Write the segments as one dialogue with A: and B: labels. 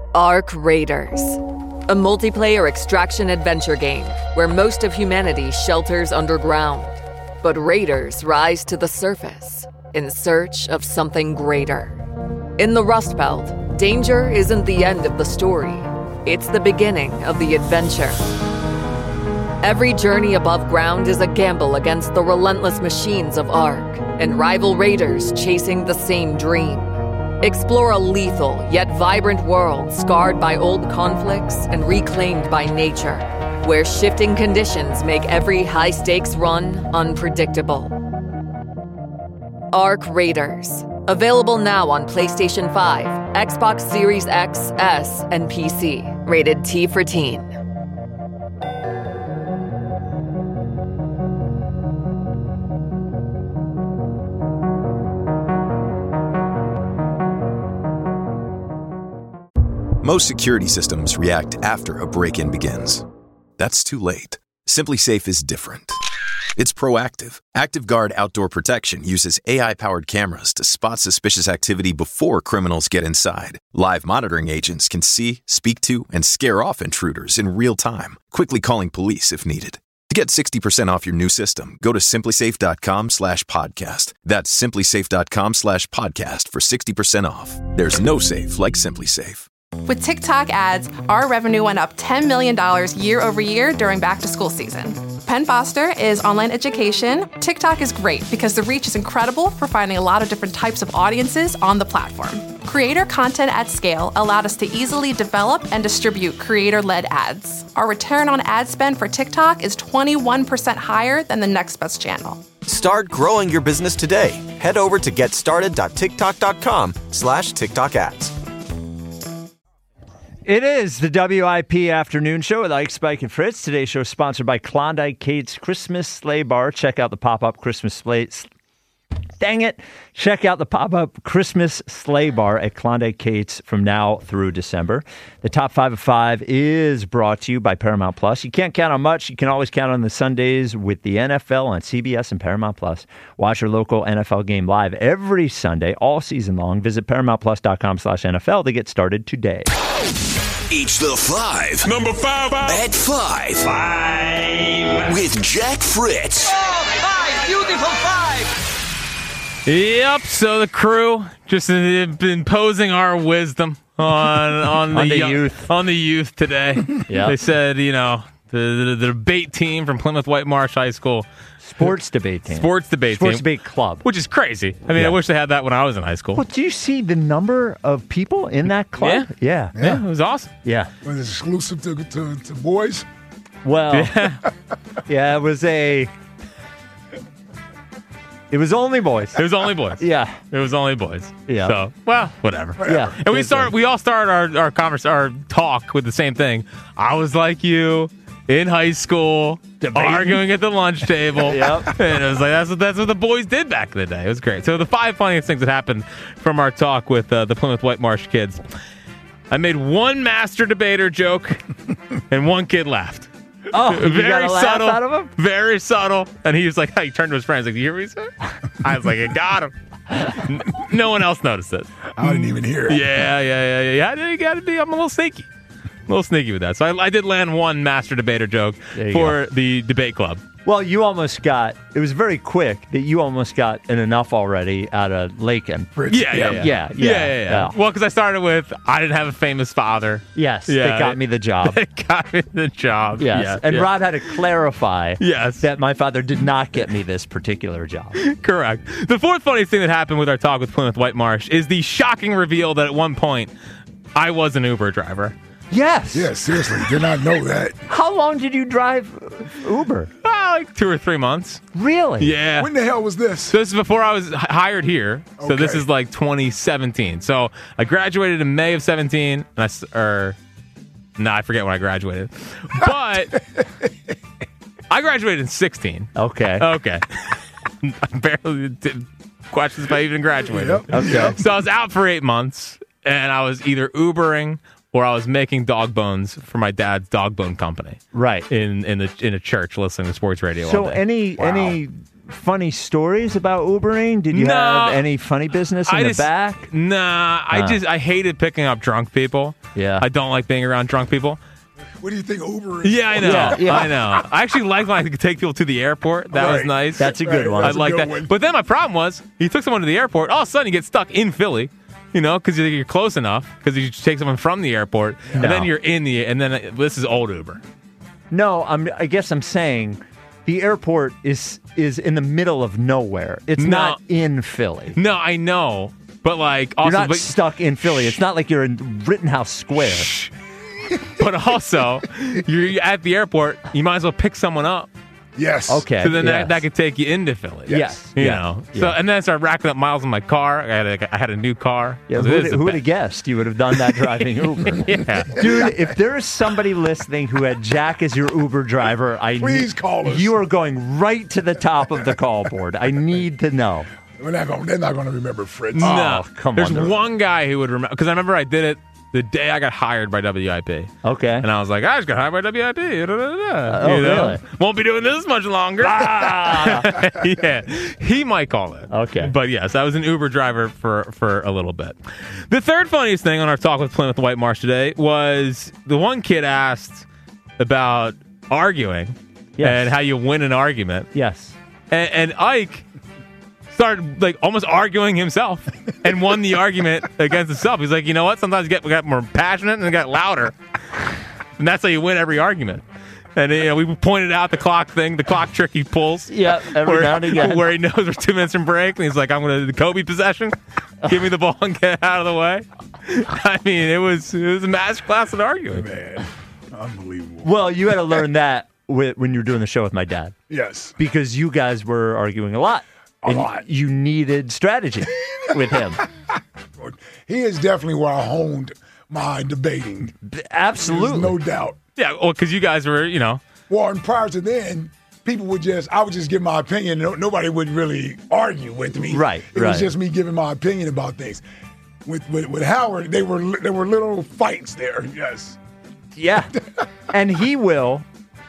A: Ark Raiders, a multiplayer extraction adventure game where most of humanity shelters underground, but raiders rise to the surface in search of something greater. In the Rust Belt, danger isn't the end of the story. It's the beginning of the adventure. Every journey above ground is a gamble against the relentless machines of Ark and rival raiders chasing the same dream. Explore a lethal yet vibrant world scarred by old conflicts and reclaimed by nature, where shifting conditions make every high-stakes run unpredictable. Ark Raiders. Available now on PlayStation 5, Xbox Series X, S, and PC. Rated T for Teen.
B: Most security systems react after a break-in begins. That's too late. SimpliSafe is different. It's proactive. ActiveGuard Outdoor Protection uses AI-powered cameras to spot suspicious activity before criminals get inside. Live monitoring agents can see, speak to, and scare off intruders in real time, quickly calling police if needed. To get 60% off your new system, go to SimpliSafe.com/podcast. That's SimpliSafe.com/podcast for 60% off. There's no safe like SimpliSafe.
C: With TikTok ads, our revenue went up $10 million year over year during back-to-school season. Penn Foster is online education. TikTok is great because the reach is incredible for finding a lot of different types of audiences on the platform. Creator content at scale allowed us to easily develop and distribute creator-led ads. Our return on ad spend for TikTok is 21% higher than the next best channel.
D: Start growing your business today. Head over to getstarted.tiktok.com/TikTok ads.
E: It is the WIP Afternoon Show with Ike, Spike, and Fritz. Today's show is sponsored by Klondike Kate's Christmas Sleigh Bar. Check out the pop-up Christmas sleigh. Dang it. Check out the pop-up Christmas Sleigh Bar at Klondike Kate's from now through December. The Top 5 of 5 is brought to you by Paramount Plus. You can't count on much. You can always count on the Sundays with the NFL on CBS and Paramount Plus. Watch your local NFL game live every Sunday, all season long. Visit ParamountPlus.com/NFL to get started today.
F: It's the 5.
G: Number 5.
F: At 5.
G: 5.
F: With Jack Fritz.
G: Oh, 5. Beautiful 5.
H: Yep, so the crew just imposing our wisdom on the youth today. Yep. They said, the debate team from Plymouth White Marsh High School.
E: Sports debate team.
H: Sports debate club. Which is crazy. I mean, I wish they had that when I was in high school.
E: Well, do you see the number of people in that club?
H: Yeah, it was awesome.
E: Yeah.
I: Was it exclusive to boys?
E: Well, it was only boys.
H: It was only boys.
E: Yeah.
H: It was only boys.
E: Yeah.
H: So, whatever.
E: Yeah.
H: And we all started our talk with the same thing. I was like you in high school, arguing at the lunch table.
E: Yep.
H: And it was like that's what the boys did back in the day. It was great. So the 5 funniest things that happened from our talk with the Plymouth White Marsh kids. I made one master debater joke, and one kid laughed.
E: Oh,
H: very subtle,
E: laugh out of him?
H: Very subtle. And he was like, he turned to his friends like, "Do you hear what he said?" I was like, "I got him." No one else noticed it.
I: I didn't even hear it.
H: Yeah. You gotta be. I'm a little sneaky with that. So I did land one master debater joke for the debate club.
E: Well, it was very quick that you almost got an enough already out of Lakin.
H: Yeah. Well, because I started with, I didn't have a famous father.
E: Yes, they got me the job. Yes. And Rob had to clarify that my father did not get me this particular job.
H: Correct. The 4th funniest thing that happened with our talk with Plymouth White Marsh is the shocking reveal that at one point, I was an Uber driver.
E: Yes.
I: Yeah, seriously. Did not know that.
E: How long did you drive Uber?
H: Like 2 or 3 months.
E: Really?
H: Yeah.
I: When the hell was this?
H: So this is before I was hired here. So this is like 2017. So I graduated in May of 17. I forget when I graduated. But I graduated in 16.
E: Okay.
H: I barely did questions if I even graduated.
I: Yep.
E: Okay.
H: So I was out for 8 months, and I was either Ubering or I was making dog bones for my dad's dog bone company.
E: Right.
H: In a church listening to sports radio
E: so
H: all day.
E: any funny stories about Ubering? Did you have any funny business in the back?
H: Nah, I hated picking up drunk people.
E: Yeah.
H: I don't like being around drunk people.
I: What do you think Uber is?
H: Yeah, I know.
E: Yeah.
H: I know. I actually like when I could take people to the airport. That was nice.
E: That's a good one.
H: I like that.
I: One.
H: But then my problem was, you took someone to the airport, all of a sudden you get stuck in Philly, because you're close enough, because you take someone from the airport, and then you're in and then this is old Uber.
E: No, I guess I'm saying the airport is in the middle of nowhere. It's not in Philly.
H: No, I know. But also,
E: you're not stuck in Philly. It's not like you're in Rittenhouse Square.
H: But also, you're at the airport. You might as well pick someone up.
I: Yes.
E: Okay.
H: So then that could take you into Philly.
E: Yes.
H: You know.
E: Yeah.
H: So and then I started racking up miles in my car. I had a new car.
E: Yeah. Who would have guessed you would have done that driving Uber?
H: Yeah.
E: Dude, if there is somebody listening who had Jack as your Uber driver,
I: Please call us.
E: You are going right to the top of the call board. I need to know.
I: They're not going to remember Fritz.
H: No.
E: Come
H: There's
E: on.
H: one guy who would remember, because I remember I did it the day I got hired by WIP.
E: Okay.
H: And I was like, I just got hired by WIP.
E: Really?
H: Won't be doing this much longer. Yeah. He might call it.
E: Okay.
H: But yes, I was an Uber driver for a little bit. The third funniest thing on our talk with Plymouth White Marsh today was the one kid asked about arguing and how you win an argument.
E: Yes.
H: And Ike started almost arguing himself and won the argument against himself. He's like, you know what? Sometimes you got more passionate and got louder, and that's how you win every argument. And we pointed out the clock trick he pulls.
E: Yeah, every now and again,
H: where he knows we're 2 minutes from break, and he's like, "I'm going to Kobe possession, give me the ball and get out of the way." I mean, it was a master class in arguing.
I: Man, unbelievable.
E: Well, you had to learn that when you were doing the show with my dad.
I: Yes.
E: Because you guys were arguing a lot.
I: A lot.
E: You needed strategy with him.
I: He is definitely where I honed my debating.
E: Absolutely.
I: There's no doubt.
H: Yeah, well, because you guys were,
I: Well, and prior to then, I would just give my opinion. Nobody would really argue with me.
E: Right,
I: It was just me giving my opinion about things. With Howard, there were little fights there. Yes.
E: Yeah. And he will.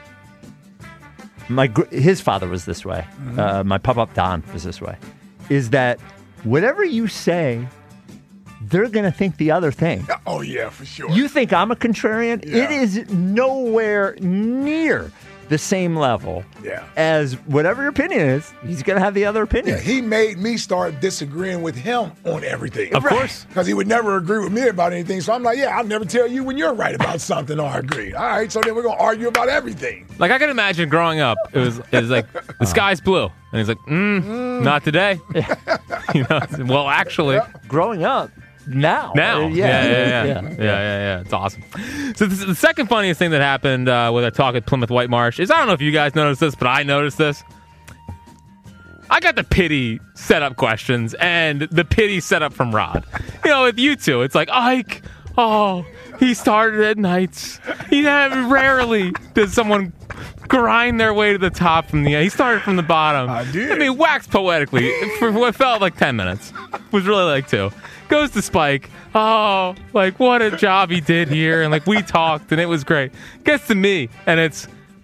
E: His father was this way.
I: Mm-hmm.
E: My pop-up Don was this way. Is that whatever you say, they're going to think the other thing.
I: Oh, yeah, for sure.
E: You think I'm a contrarian?
I: Yeah.
E: It is nowhere near the same level as whatever your opinion is. He's going to have the other opinion.
I: Yeah, he made me start disagreeing with him on everything.
H: Of course.
I: Because he would never agree with me about anything. So I'm like, I'll never tell you when you're right about something or I agree. All right, so then we're going to argue about everything.
H: Like, I can imagine growing up, it was like, the sky's blue. And he's like, not today. Well, actually.
E: Growing up. Now.
H: Yeah. It's awesome. So the second funniest thing that happened with our talk at Plymouth White Marsh is, I don't know if you guys noticed this, but I noticed this. I got the pity setup questions and the pity setup from Rod. With you two, it's like, Ike, he started at nights. Rarely does someone grind their way to the top from he started from the bottom.
I: I did.
H: I mean, waxed poetically for what felt like 10 minutes. It was really like 2. Goes to Spike. What a job he did here. And we talked and it was great. Gets to me and it's,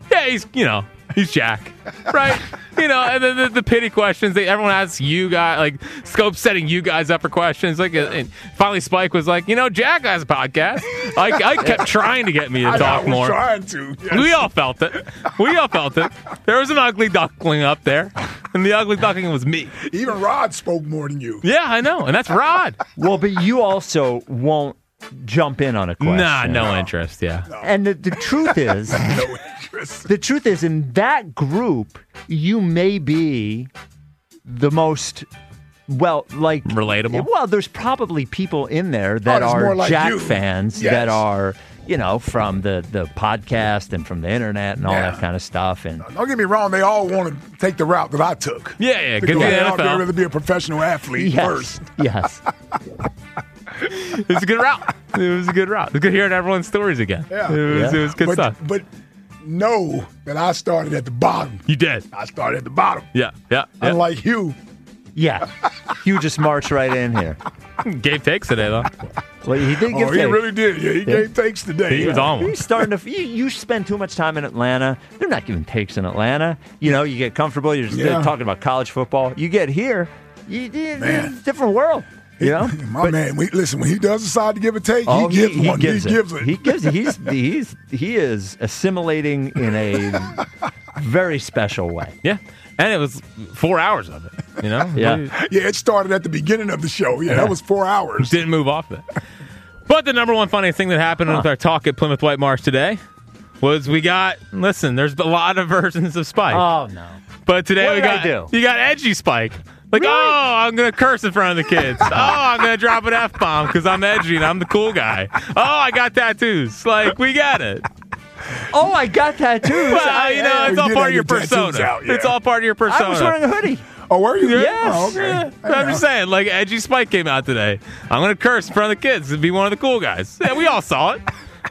H: he's Jack. Right? And then the pity questions. Everyone asks you guys, Scope's setting you guys up for questions. And finally Spike was like, Jack has a podcast. I kept trying to get me to talk more.
I: I was trying to. Yes.
H: We all felt it. There was an ugly duckling up there. And the ugly duckling was me.
I: Even Rod spoke more than you.
H: Yeah, I know. And that's Rod.
E: Well, but you also won't jump in on a question.
H: Nah, no interest, yeah. No.
E: And the truth is,
I: no interest.
E: The truth is, in that group, you may be the most,
H: relatable.
E: Well, there's probably people in there that are
I: like
E: Jack
I: you.
E: fans that are, from the podcast and from the internet and all that kind of stuff. And
I: don't get me wrong, they all want to take the route that I took.
H: Yeah, get to the
I: NFL. They'd rather be a professional athlete first.
E: Yes.
H: It was a good route. It was good hearing everyone's stories again.
I: Yeah.
H: It was good stuff.
I: But know that I started at the bottom.
H: You did.
I: I started at the bottom.
H: Yeah.
I: Unlike Hugh.
E: Yeah. Hugh just marched right in here.
H: Gabe takes today, though.
E: Well, he did give
I: he
E: takes.
I: really did. Yeah, he gave takes today.
H: He was on one.
E: He's starting to. You spend too much time in Atlanta. They're not giving takes in Atlanta. You get comfortable. You're just talking about college football. You get here, it's a different world.
I: My man. Listen, when he does decide to give a take, he gives one. He gives it.
E: He gives it. He is assimilating in a very special way.
H: Yeah. And it was 4 hours of it,
E: Yeah.
I: Yeah, it started at the beginning of the show. Yeah, that was 4 hours.
H: Didn't move off it. But the number one funny thing that happened with our talk at Plymouth White Marsh today was there's a lot of versions of Spike.
E: Oh, no.
H: But today
E: you
H: got edgy Spike. Like, really? Oh, I'm going to curse in front of the kids. Oh, I'm going to drop an F-bomb because I'm edgy and I'm the cool guy. Oh, I got tattoos. Like, we got it.
E: Oh, I got tattoos.
H: Well, it's all part of your persona. It's all part of your persona.
E: I was wearing a hoodie.
I: Oh, were you?
E: Yes.
I: Oh, okay.
H: Yeah. I'm just saying, like, edgy Spike came out today. I'm going to curse in front of the kids and be one of the cool guys. Yeah, we all saw it.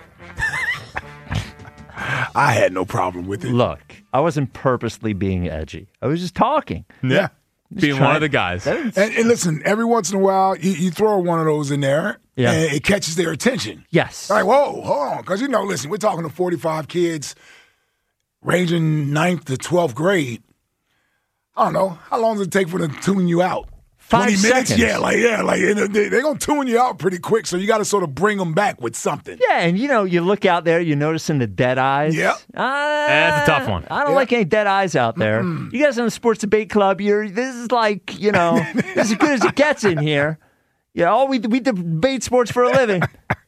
I: I had no problem with it.
E: Look, I wasn't purposely being edgy. I was just talking.
I: Yeah.
H: Being one of the guys.
I: And listen, every once in a while, you throw one of those in there, and it catches their attention.
E: Yes.
I: Like, whoa, hold on. Because, listen, we're talking to 45 kids ranging 9th to 12th grade. I don't know. How long does it take for them to tune you out?
E: 5
I: 20 minutes?
E: seconds.
I: They're going to tune you out pretty quick, so you got to sort of bring them back with something.
E: Yeah, and you look out there, you're noticing the dead eyes.
I: Yeah.
H: That's a tough one.
E: I don't like any dead eyes out there. Mm-mm. You guys in the Sports Debate Club, this is like, this is as good as it gets in here. We debate sports for a living.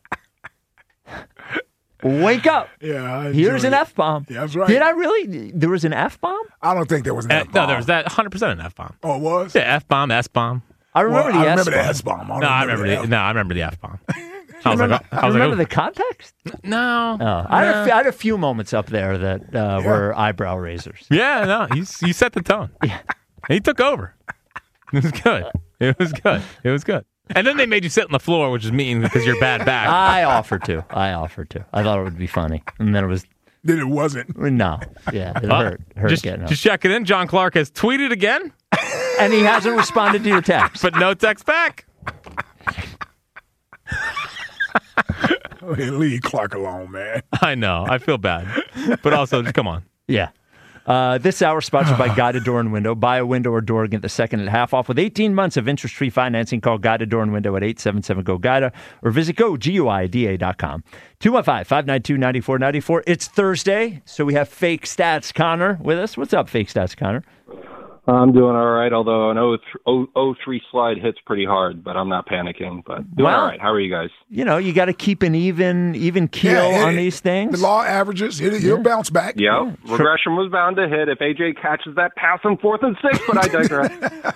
E: Wake up.
I: Yeah.
E: Here's an F-bomb.
I: Yeah, that's right.
E: Did I really? There was an F-bomb?
I: I don't think there was an F-bomb.
H: No, there was that 100% an F-bomb.
I: Oh, it was?
H: Yeah, F-bomb, S-bomb.
E: I remember the S-bomb.
I: the S-bomb.
H: I remember the F-bomb.
E: I remember the context?
H: No.
E: I had a few moments up there that were eyebrow raisers.
H: Yeah, no, you set the tone.
E: Yeah.
H: He took over. It was good. It was good. And then they made you sit on the floor, which is mean because you're bad back.
E: I offered to. I thought it would be funny. And then it was...
I: Then it wasn't.
E: No. Yeah, it hurt.
H: Just checking in. John Clark has tweeted again.
E: And he hasn't responded to your text.
H: But no text back.
I: Leave Clark alone, man.
H: I know. I feel bad. But also, just come on.
E: Yeah. This hour sponsored by Guided Door and Window. Buy a window or door and get the second at half off with 18 months of interest-free financing. Call Guided Door and Window at 877-GO-GUIDA or visit GoGuida.com. 215-592-9494. It's Thursday, so we have Fake Stats Connor with us. What's up, Fake Stats Connor?
J: I'm doing all right, although an 0-3 slide hits pretty hard, but I'm not panicking. But doing all right. How are you guys?
E: You got to keep an even keel on these things.
I: The law averages. He'll bounce back.
J: Yeah. Regression was bound to hit if AJ catches that pass on 4th and 6, but I digress.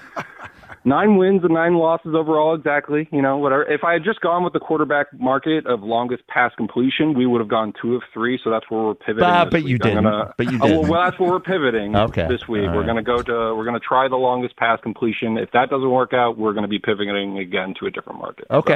J: 9 wins and 9 losses overall, exactly. Whatever. If I had just gone with the quarterback market of longest pass completion, we would have gone 2 of 3. So that's where we're pivoting.
E: But you didn't. Well,
J: that's where we're pivoting. This week. We're going to try the longest pass completion. If that doesn't work out, we're going to be pivoting again to a different market.
E: Okay.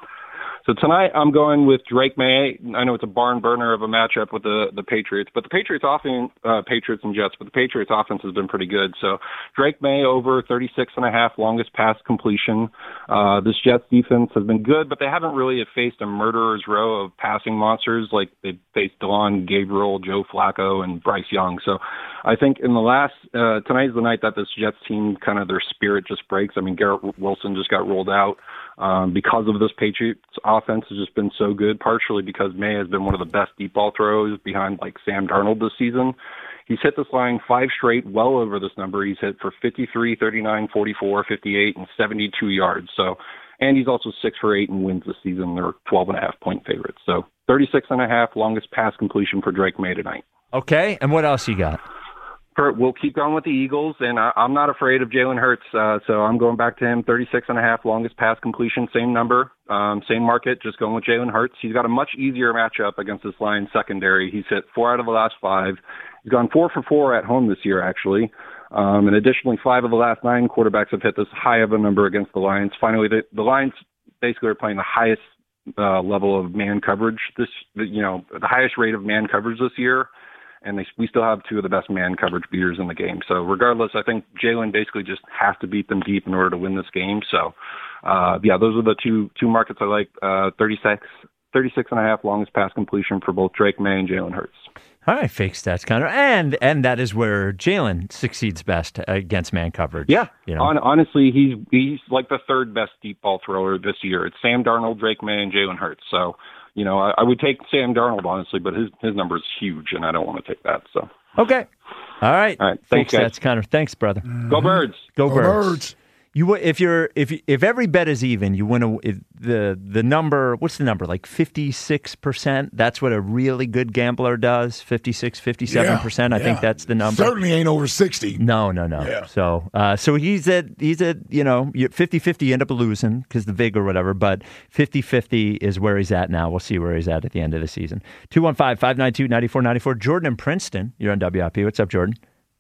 J: So tonight I'm going with Drake May. I know it's a barn burner of a matchup with the Patriots, but the Patriots offense, Patriots and Jets, but the Patriots offense has been pretty good. So Drake May over 36.5 longest pass completion. This Jets defense has been good, but they haven't really faced a murderer's row of passing monsters like they faced Delon Gabriel, Joe Flacco, and Bryce Young. So I think in the last tonight's the night that this Jets team kind of their spirit just breaks. I mean, Garrett Wilson just got rolled out. Because of this Patriots offense has just been so good, partially because May has been one of the best deep ball throws behind like Sam Darnold this season. He's hit this line 5 straight, well over this number. He's hit for 53, 39, 44, 58, and 72 yards. So, and he's also 6 for 8 in wins this season. They're 12.5-point favorites. So 36.5 longest pass completion for Drake May tonight.
E: Okay, and what else you got?
J: We'll keep going with the Eagles, and I'm not afraid of Jalen Hurts, so I'm going back to him. 36.5 longest pass completion, same number, same market, just going with Jalen Hurts. He's got a much easier matchup against this Lions secondary. He's hit 4 out of the last 5. He's gone 4 for 4 at home this year, actually. And additionally, 5 of the last 9 quarterbacks have hit this high of a number against the Lions. Finally, the Lions basically are playing the highest level of man coverage, the highest rate of man coverage this year. And we still have 2 of the best man coverage beaters in the game. So regardless, I think Jalen basically just has to beat them deep in order to win this game. So those are the two markets I like. 36.5 longest pass completion for both Drake May and Jalen Hurts.
E: All right, fake stats, Connor. And that is where Jalen succeeds best against man coverage.
J: Yeah.
E: You know?
J: Honestly, he's like the third best deep ball thrower this year. It's Sam Darnold, Drake May, and Jalen Hurts. So, I would take Sam Darnold, honestly, but his number is huge, and I don't want to take that. So.
E: Okay. All right.
J: Thanks,
E: fake
J: guys.
E: stats, Connor. Thanks, brother.
J: Go Birds.
E: Go Birds. If every bet is even, you win the number. What's the number? Like 56%. That's what a really good gambler does. 56, 57%. I think that's the number.
I: Certainly ain't over 60.
E: No.
I: Yeah.
E: So he's at 50-50. You end up losing because the vig or whatever. But 50-50 is where he's at now. We'll see where he's at the end of the season. 215-592-9494. Jordan in Princeton. You're on WIP. What's up, Jordan?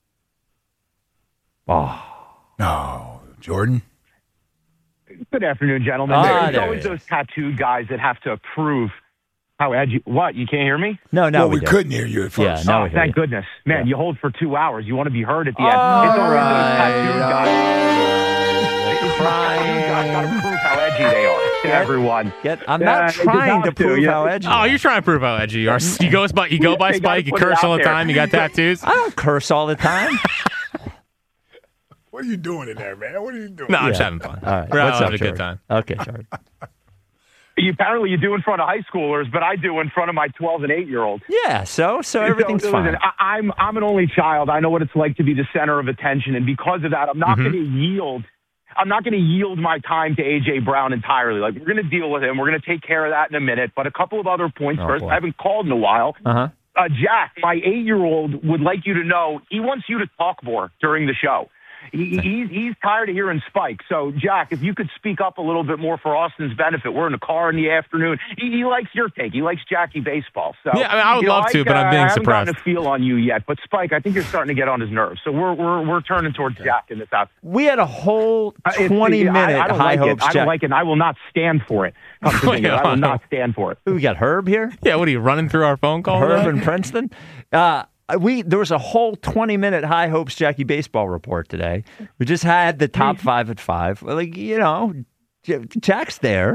I: Oh. No. Jordan?
K: Good afternoon, gentlemen. There's always those tattooed guys that have to prove how edgy. What? You can't hear me?
E: No,
I: we couldn't hear you at first.
E: Yeah,
K: thank goodness. Man, you hold for 2 hours. You want to be heard at the end. It's always those tattooed guys. Tattooed guys got to prove how edgy they are to everyone.
E: I'm not trying to prove how edgy.
H: Oh, you're trying to prove how edgy you are. You go by Spike. You curse all the time. You got tattoos.
E: I don't curse all the time.
I: What are you doing in there, man? What are you doing?
H: No, I'm just having fun.
E: All right.
H: We're
E: What's
H: having
E: up,
H: a good time.
E: Okay, Jordan.
K: Apparently you do in front of high schoolers, but I do in front of my 12 and 8-year-olds.
E: Yeah, so everything's fine.
K: Listen, I'm an only child. I know what it's like to be the center of attention, and because of that, I'm not going to yield. I'm not going to yield my time to A.J. Brown entirely. Like, we're going to deal with him. We're going to take care of that in a minute. But a couple of other points first.
E: Boy.
K: I haven't called in a while.
E: Uh-huh.
K: Jack, my 8-year-old, would like you to know he wants you to talk more during the show. He's tired of hearing Spike. So, Jack, if you could speak up a little bit more for Austin's benefit. We're in the car in the afternoon. He likes your take. He likes Jackie baseball. So,
H: yeah, I would love to, but I'm being surprised.
K: I haven't gotten a feel on you yet. But, Spike, I think you're starting to get on his nerves. So we're turning towards Jack in this afternoon.
E: We had a whole 20-minute high hopes.
K: I don't like it. And I will not stand for it. I will not stand for it.
E: We got Herb here?
H: Yeah, what are you, running through our phone call?
E: Herb in Princeton? There was a whole 20-minute High Hopes Jackie baseball report today. We just had the top 5 at 5. Like, Jack's there.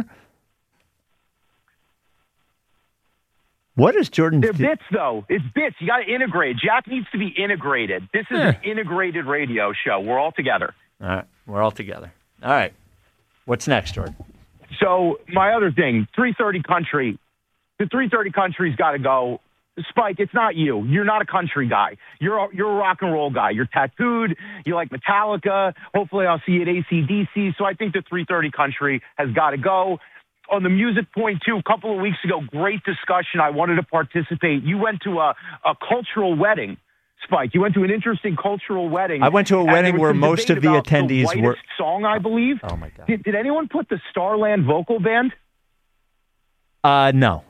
E: What is Jordan?
K: They're bits, though. It's bits. You got to integrate. Jack needs to be integrated. This is an integrated radio show. We're all together.
E: All right. We're all together. All right. What's next, Jordan?
K: So, my other thing, 330 Country. The 330 Country's got to go. Spike, it's not you. You're not a country guy. You're a rock and roll guy. You're tattooed. You like Metallica. Hopefully I'll see you at AC/DC. So I think the 330 Country has got to go. On the music point, too, a couple of weeks ago, great discussion. I wanted to participate. You went to a cultural wedding, Spike. You went to an interesting cultural wedding.
E: I went to a wedding where most of the attendees were...
K: song, I believe.
E: Oh, my God.
K: Did anyone put the Starland vocal band?
E: No.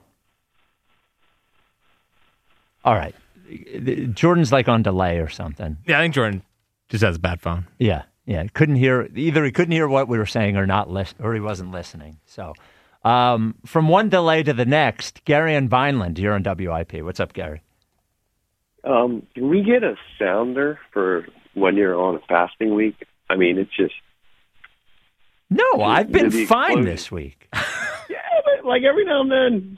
E: All right. Jordan's like on delay or something.
H: Yeah, I think Jordan just has a bad phone.
E: Yeah. Couldn't hear, either he couldn't hear what we were saying or or he wasn't listening. So from one delay to the next, Gary and Vineland, you're on WIP. What's up, Gary?
L: Can we get a sounder for when you're on a fasting week? I mean, it's just...
E: No, I've been fine this week.
L: Yeah, but like every now and then.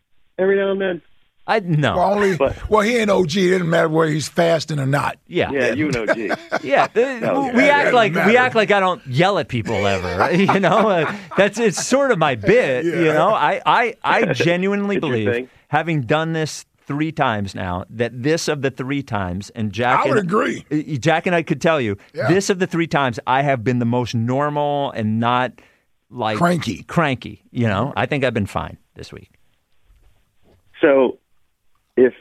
E: No.
I: Well, he ain't OG. It doesn't matter whether he's fasting or not.
E: Yeah,
L: you and OG.
E: Yeah, we act like I don't yell at people ever. It's sort of my bit.
I: Yeah.
E: I genuinely believe, having done this 3 times now, that this of the 3 times, and Jack,
I: I would agree.
E: Jack and I could tell you, this of the 3 times, I have been the most normal and not like
I: cranky.
E: I think I've been fine this week.
L: So, if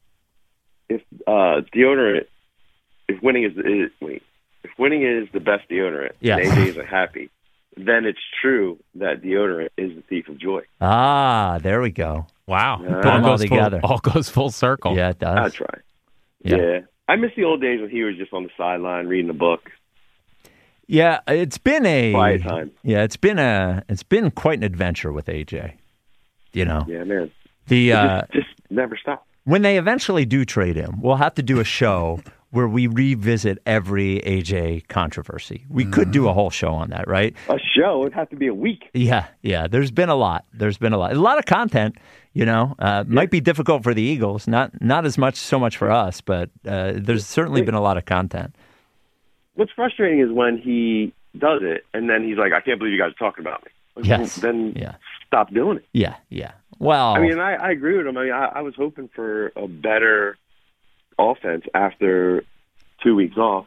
L: deodorant, if winning is the best deodorant, and AJ isn't happy, then it's true that deodorant is the thief of joy.
E: Ah, there we go.
H: Wow,
E: put them all together.
H: All goes full circle.
E: Yeah, it does.
L: That's right. Yeah, I miss the old days when he was just on the sideline reading a book.
E: Yeah, it's been a
L: quiet time.
E: Yeah, it's been quite an adventure with AJ.
L: Yeah, man.
E: The
L: just never stop.
E: When they eventually do trade him, we'll have to do a show where we revisit every AJ controversy. We could do a whole show on that, right?
L: A show? It'd have to be a week.
E: Yeah. There's been a lot. A lot of content, Might be difficult for the Eagles, not so much for us, but there's certainly been a lot of content.
L: What's frustrating is when he does it, and then he's like, I can't believe you guys are talking about me.
E: Yes.
L: Then stop doing it.
E: Yeah. Well,
L: I mean, I agree with him. I mean, I was hoping for a better offense after 2 weeks off.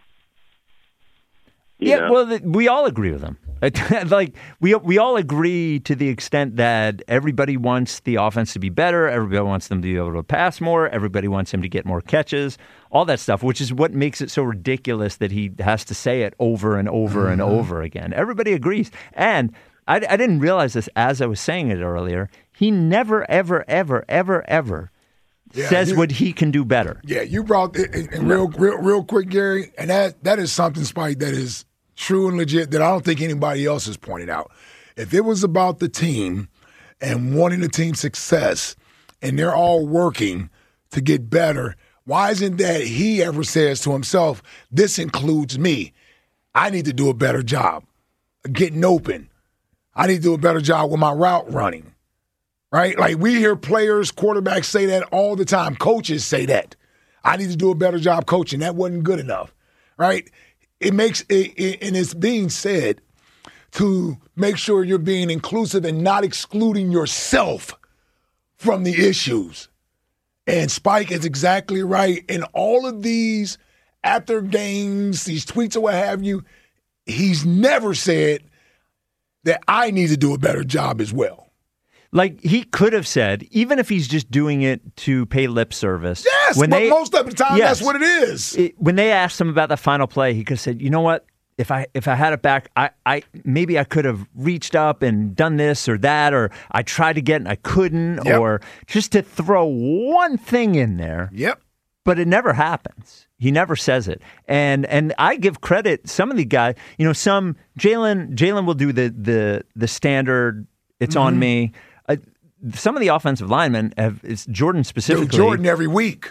E: Well, we all agree with him. Like we all agree to the extent that everybody wants the offense to be better. Everybody wants them to be able to pass more. Everybody wants him to get more catches. All that stuff, which is what makes it so ridiculous that he has to say it over and over and over again. Everybody agrees. And I didn't realize this as I was saying it earlier. He never, ever, ever, ever, ever says what he can do better.
I: Yeah, you brought it in real quick, Gary, and that is something, Spike, that is true and legit that I don't think anybody else has pointed out. If it was about the team and wanting the team's success and they're all working to get better, why isn't that he ever says to himself, this includes me. I need to do a better job getting open. I need to do a better job with my route running, right? Like we hear players, quarterbacks say that all the time. Coaches say that. I need to do a better job coaching. That wasn't good enough, right? It makes it, and it's being said to make sure you're being inclusive and not excluding yourself from the issues. And Spike is exactly right. In all of these after games, these tweets or what have you, he's never said that I need to do a better job as well.
E: Like he could have said, even if he's just doing it to pay lip service.
I: Yes, but most of the time that's what it is.
E: When they asked him about the final play, he could have said, you know what? If I had it back, I maybe I could have reached up and done this or that, or I tried to get it and I couldn't, or just to throw one thing in there.
I: Yep.
E: But it never happens. He never says it. And I give credit, some of the guys, some Jalen will do the standard, it's on me. Some of the offensive linemen it's Jordan specifically.
I: Jordan every week.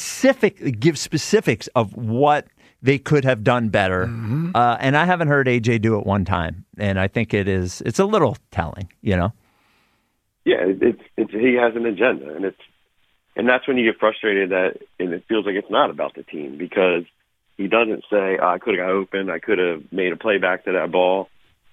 E: Gives specifics of what they could have done better. And I haven't heard AJ do it one time. And I think it's a little telling,
L: Yeah, it's he has an agenda, and that's when you get frustrated and it feels like it's not about the team because he doesn't say, I could have got open, I could have made a play back to that ball.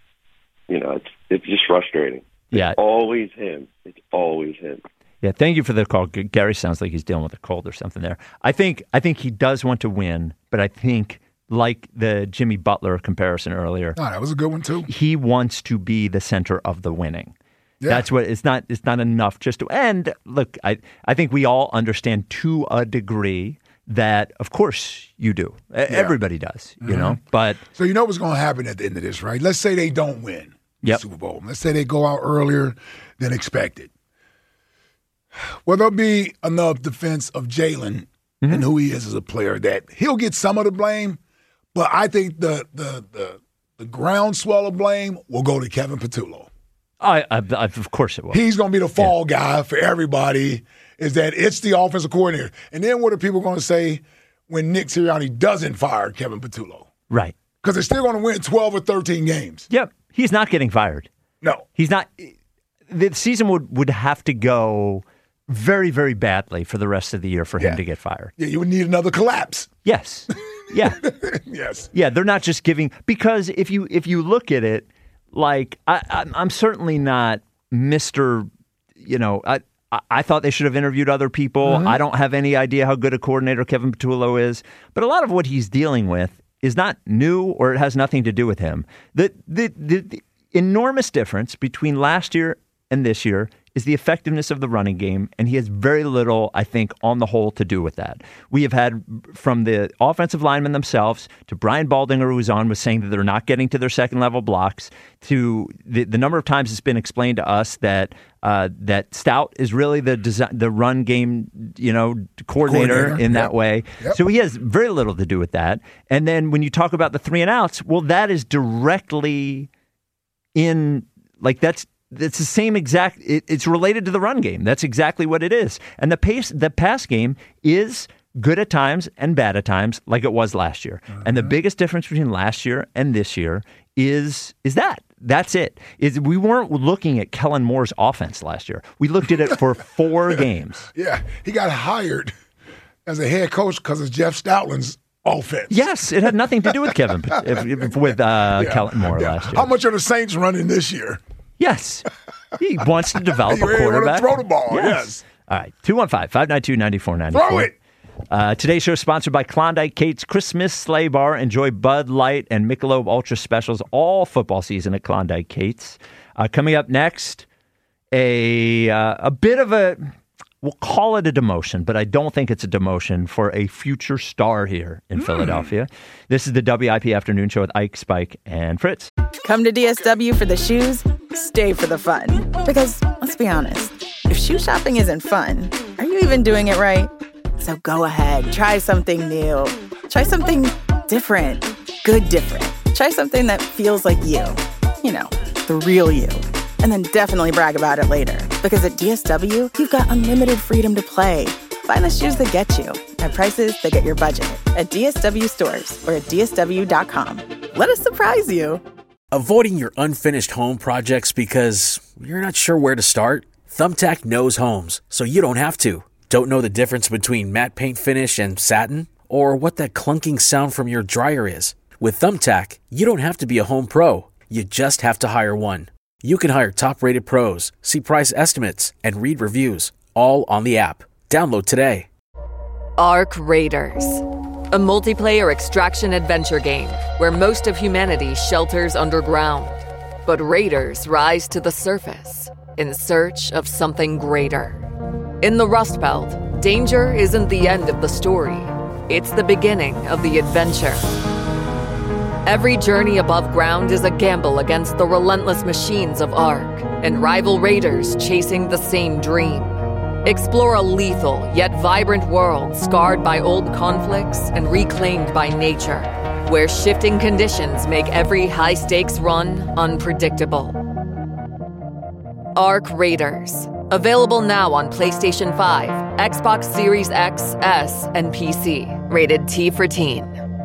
L: It's just frustrating.
E: Yeah.
L: It's always him. It's always him.
E: Yeah, thank you for the call. Gary sounds like he's dealing with a cold or something there. I think he does want to win, but I think like the Jimmy Butler comparison earlier.
I: Oh, that was a good one too.
E: He wants to be the center of the winning. Yeah. That's what it's not enough just to and look, I think we all understand to a degree that of course you do. Everybody does, But
I: so what's going to happen at the end of this, right? Let's say they don't win. Super Bowl. Let's say they go out earlier than expected. Well, there'll be enough defense of Jalen and who he is as a player that he'll get some of the blame, but I think the groundswell of blame will go to Kevin Patullo.
E: Of course it will.
I: He's going to be the fall guy for everybody, is that it's the offensive coordinator. And then what are people going to say when Nick Sirianni doesn't fire Kevin Patullo?
E: Right.
I: Because they're still going to win 12 or 13 games.
E: Yep. He's not getting fired.
I: No.
E: He's not. The season would have to go very, very badly for the rest of the year for him to get fired.
I: Yeah, you would need another collapse.
E: Yes. Yeah.
I: Yes.
E: Yeah, they're not just giving – because if you look at it, like I'm certainly not Mr. I thought they should have interviewed other people. I don't have any idea how good a coordinator Kevin Patullo is. But a lot of what he's dealing with is not new or it has nothing to do with him. The enormous difference between last year and this year is the effectiveness of the running game, and he has very little, I think, on the whole to do with that. We have had, from the offensive linemen themselves to Brian Baldinger, who was saying that they're not getting to their second-level blocks, to the number of times it's been explained to us that that Stout is really the run game, coordinator in that way. Yep. So he has very little to do with that. And then when you talk about the 3 and outs, well, that is directly in, like, that's the same exact. It's related to the run game. That's exactly what it is. And the pass game is good at times and bad at times, like it was last year. And the biggest difference between last year and this year is that. That's it. We weren't looking at Kellen Moore's offense last year. We looked at it for 4 games.
I: Yeah, he got hired as a head coach because of Jeff Stoutland's offense.
E: Yes, it had nothing to do with Kellen Moore last year.
I: How much are the Saints running this year?
E: Yes. He wants to develop a
I: You're
E: quarterback.
I: able to throw the ball, yes.
E: All right, 215-592-9494.
I: Throw it.
E: Today's show is sponsored by Klondike Kate's Christmas Sleigh Bar. Enjoy Bud Light and Michelob Ultra specials all football season at Klondike Kate's. Coming up next, a bit of a, we'll call it a demotion, but I don't think it's a demotion for a future star here in Philadelphia. This is the WIP Afternoon Show with Ike, Spike, and Fritz.
M: Come to DSW for the shoes, stay for the fun. Because, let's be honest, if shoe shopping isn't fun, are you even doing it right? So go ahead, try something new. Try something different. Good different. Try something that feels like you. You know, the real you. And then definitely brag about it later. Because at DSW, you've got unlimited freedom to play. Find the shoes that get you at prices that get your budget at DSW stores or at DSW.com. Let us surprise you.
N: Avoiding your unfinished home projects because you're not sure where to start? Thumbtack knows homes, so you don't have to. Don't know the difference between matte paint finish and satin? Or what that clunking sound from your dryer is? With Thumbtack, you don't have to be a home pro. You just have to hire one. You can hire top-rated pros, see price estimates, and read reviews, all on the app. Download today.
A: Ark Raiders, a multiplayer extraction adventure game where most of humanity shelters underground. But raiders rise to the surface in search of something greater. In the Rust Belt, danger isn't the end of the story. It's the beginning of the adventure. Every journey above ground is a gamble against the relentless machines of Ark and rival raiders chasing the same dream. Explore a lethal yet vibrant world scarred by old conflicts and reclaimed by nature, where shifting conditions make every high-stakes run unpredictable. Ark Raiders. Available now on PlayStation 5, Xbox Series X, S, and PC. Rated T for Teen.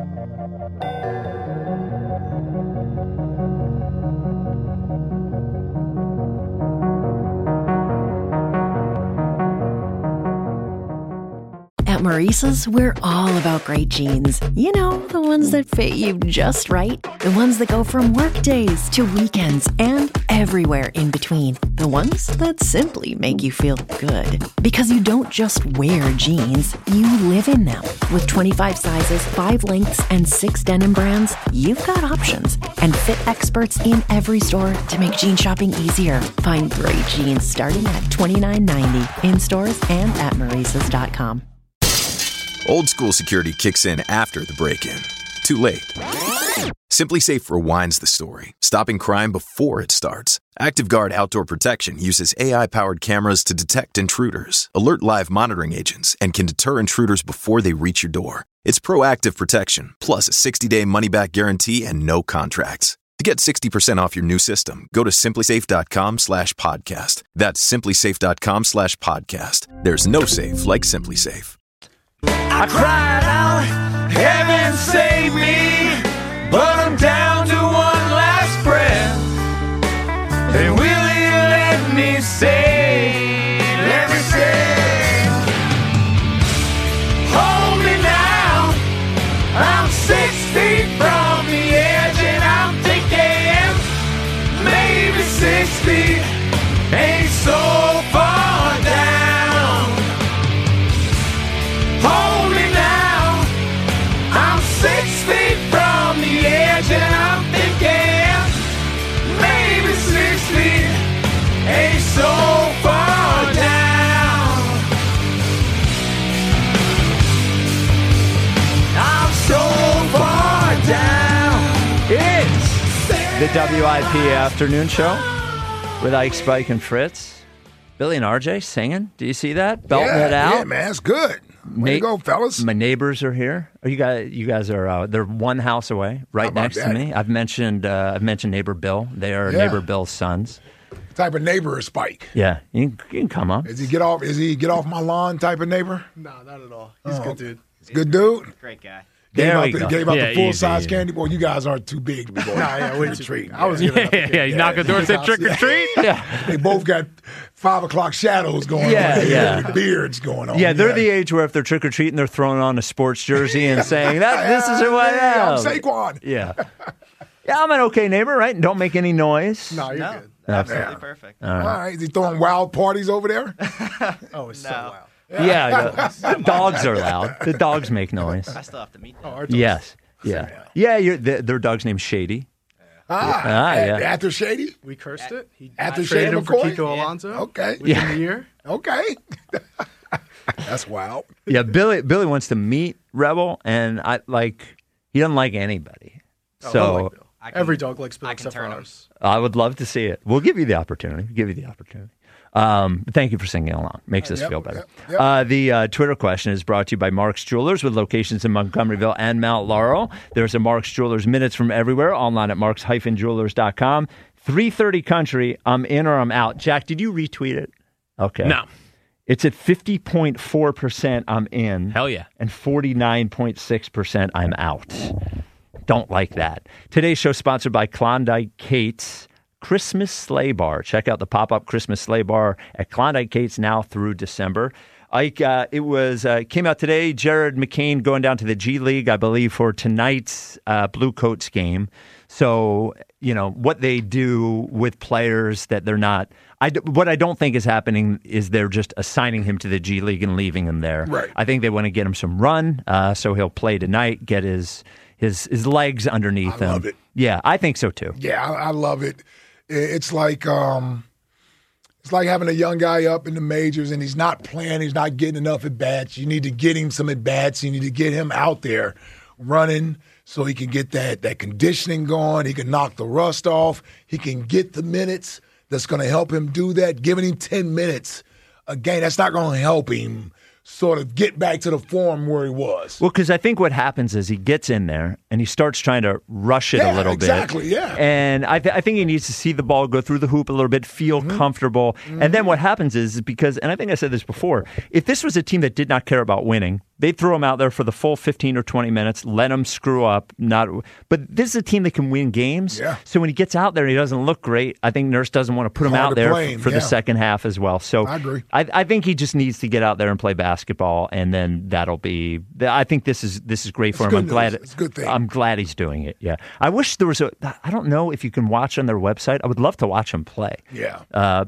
O: At Maurice's, we're all about great jeans. You know, the ones that fit you just right. The ones that go from work days to weekends and everywhere in between. The ones that simply make you feel good. Because you don't just wear jeans, you live in them. With 25 sizes, 5 lengths, and 6 denim brands, you've got options. And fit experts in every store to make jean shopping easier. Find great jeans starting at $29.90 in stores and at Maurices.com.
B: Old school security kicks in after the break-in. Too late. SimpliSafe rewinds the story, stopping crime before it starts. ActiveGuard Outdoor Protection uses AI-powered cameras to detect intruders, alert live monitoring agents, and can deter intruders before they reach your door. It's proactive protection, plus a 60-day money-back guarantee and no contracts. To get 60% off your new system, go to SimpliSafe.com/podcast. That's SimpliSafe.com/podcast. There's no safe like SimpliSafe.
G: I cried out, heaven save me, but I'm down to one last breath. And will you let me say, hold me now. I'm 6 feet from the edge and I'm thinking maybe 6 feet ain't so far down. Hold me now, I'm 6 feet from the edge and I'm thinking maybe 6 feet ain't so far down. I'm so far down.
E: It's the WIP Afternoon Show with Ike, Spike, and Fritz. Billy and RJ singing. Do you see that? Belting it out.
I: Yeah, man, it's good. Way to go, fellas.
E: My neighbors are here. You guys are. They're one house away, right next to me. I've mentioned neighbor Bill. They are neighbor Bill's sons.
I: type of neighbor is Spike?
E: Yeah, you can come up.
I: Is he get off my lawn type of neighbor?
P: No, not at all. He's a good dude.
I: He's a good dude.
P: Great guy.
I: Gave
E: There
I: out
E: we go.
I: the full size candy. Boy, you guys aren't too big to be going trick or treating.
P: I was giving up the candy.
H: You knock on the door, said trick or treat.
E: Yeah,
I: They both got 5 o'clock shadows going on. With beards going on.
E: Yeah, they're the age where if they're trick or treating, they're throwing on a sports jersey and saying that this is who I am.
I: I'm Saquon.
E: Yeah. Yeah, I'm an okay neighbor, right? Don't make any noise.
P: No, you're good.
I: Absolutely
P: perfect.
E: All right.
I: Is he throwing wild parties over there?
P: Oh, it's so wild.
E: Yeah, the dogs are loud. The dogs make noise.
P: I still have to meet them.
E: Yes. Yeah. Yeah, their dog's named Shady. Yeah.
I: After Shady?
P: We cursed it. He
I: After
P: traded
I: Shady
P: him for
I: McCoy?
P: Kiko Alonso.
I: Okay.
P: Within the year.
I: Okay. That's wild.
E: Yeah, Billy wants to meet Rebel, and he doesn't like anybody. So
P: Every dog likes Bill except for ours.
E: I would love to see it. We'll give you the opportunity. Thank you for singing along. Makes us feel better. The Twitter question is brought to you by Mark's Jewelers with locations in Montgomeryville and Mount Laurel. There's a Mark's Jewelers minutes from everywhere online at marks-jewelers.com. 3:30 Country, I'm in or I'm out. Jack, did you retweet it? Okay.
H: No.
E: It's at 50.4% I'm in.
H: Hell yeah.
E: And 49.6% I'm out. Don't like that. Today's show sponsored by Klondike Kate's Christmas Sleigh Bar. Check out the pop-up Christmas Sleigh Bar at Klondike Kate's now through December. Ike, it came out today. Jared McCain going down to the G League, I believe, for tonight's Blue Coats game. So, what they do with players that they're not. What I don't think is happening is they're just assigning him to the G League and leaving him there.
I: Right.
E: I think they want to get him some run, so he'll play tonight, get his legs underneath him.
I: I love it.
E: Yeah, I think so too.
I: Yeah, I love it. It's like having a young guy up in the majors and he's not playing, he's not getting enough at bats. You need to get him some at bats. You need to get him out there running so he can get that conditioning going. He can knock the rust off. He can get the minutes that's going to help him do that. Giving him 10 minutes a game, that's not going to help him sort of get back to the form where he was.
E: Well, because I think what happens is he gets in there and he starts trying to rush it a little bit.
I: Exactly, yeah.
E: And I think he needs to see the ball go through the hoop a little bit, feel comfortable. And then what happens is because, and I think I said this before, if this was a team that did not care about winning, they'd throw him out there for the full 15 or 20 minutes, let him screw up. But this is a team that can win games.
I: Yeah.
E: So when he gets out there and he doesn't look great, I think Nurse doesn't want to put him out there for the second half as well. So
I: I agree.
E: I think he just needs to get out there and play basketball, and then that'll be. I think this is great for him. I'm glad.
I: It's a good thing.
E: I'm glad he's doing it. Yeah. I wish there was I don't know if you can watch on their website. I would love to watch him play.
I: Yeah.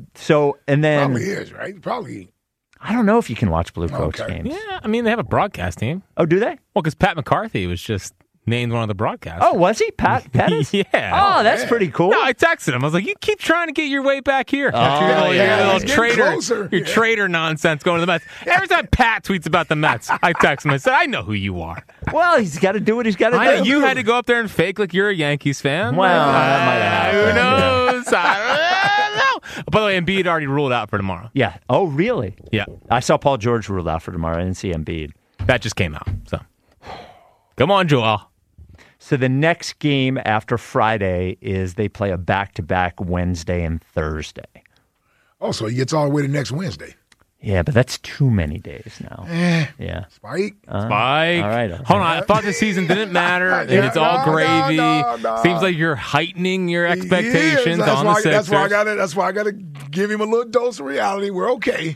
E: And then
I: Probably is, right? Probably.
E: I don't know if you can watch Blue Coats games.
H: Yeah, I mean, they have a broadcast team.
E: Oh, do they?
H: Well, because Pat McCarthy was just named one of the broadcasters.
E: Oh, was he? Pat is?
H: Yeah.
E: Oh, that's pretty cool.
H: No, I texted him. I was like, you keep trying to get your way back here. Your traitor nonsense going to the Mets. Every time Pat tweets about the Mets, I text him and said, I know who you are.
E: Well, he's got to do what he's got to do.
H: You had to go up there and fake like you're a Yankees fan.
E: Well, that might have
H: who
E: happened,
H: knows? I don't know. By the way, Embiid already ruled out for tomorrow.
E: Yeah. Oh, really?
H: Yeah.
E: I saw Paul George ruled out for tomorrow. I didn't see Embiid.
H: That just came out. So, come on, Joel.
E: So the next game after Friday is they play a back-to-back Wednesday and Thursday.
I: Oh, so he gets all the way to next Wednesday.
E: Yeah, but that's too many days now. Yeah.
I: Spike.
H: Spike.
E: All right.
H: Hold on. I thought the season didn't matter, and it's all gravy.
I: No.
H: Seems like you're heightening your expectations on the Sixers.
I: That's why I got to give him a little dose of reality. We're okay.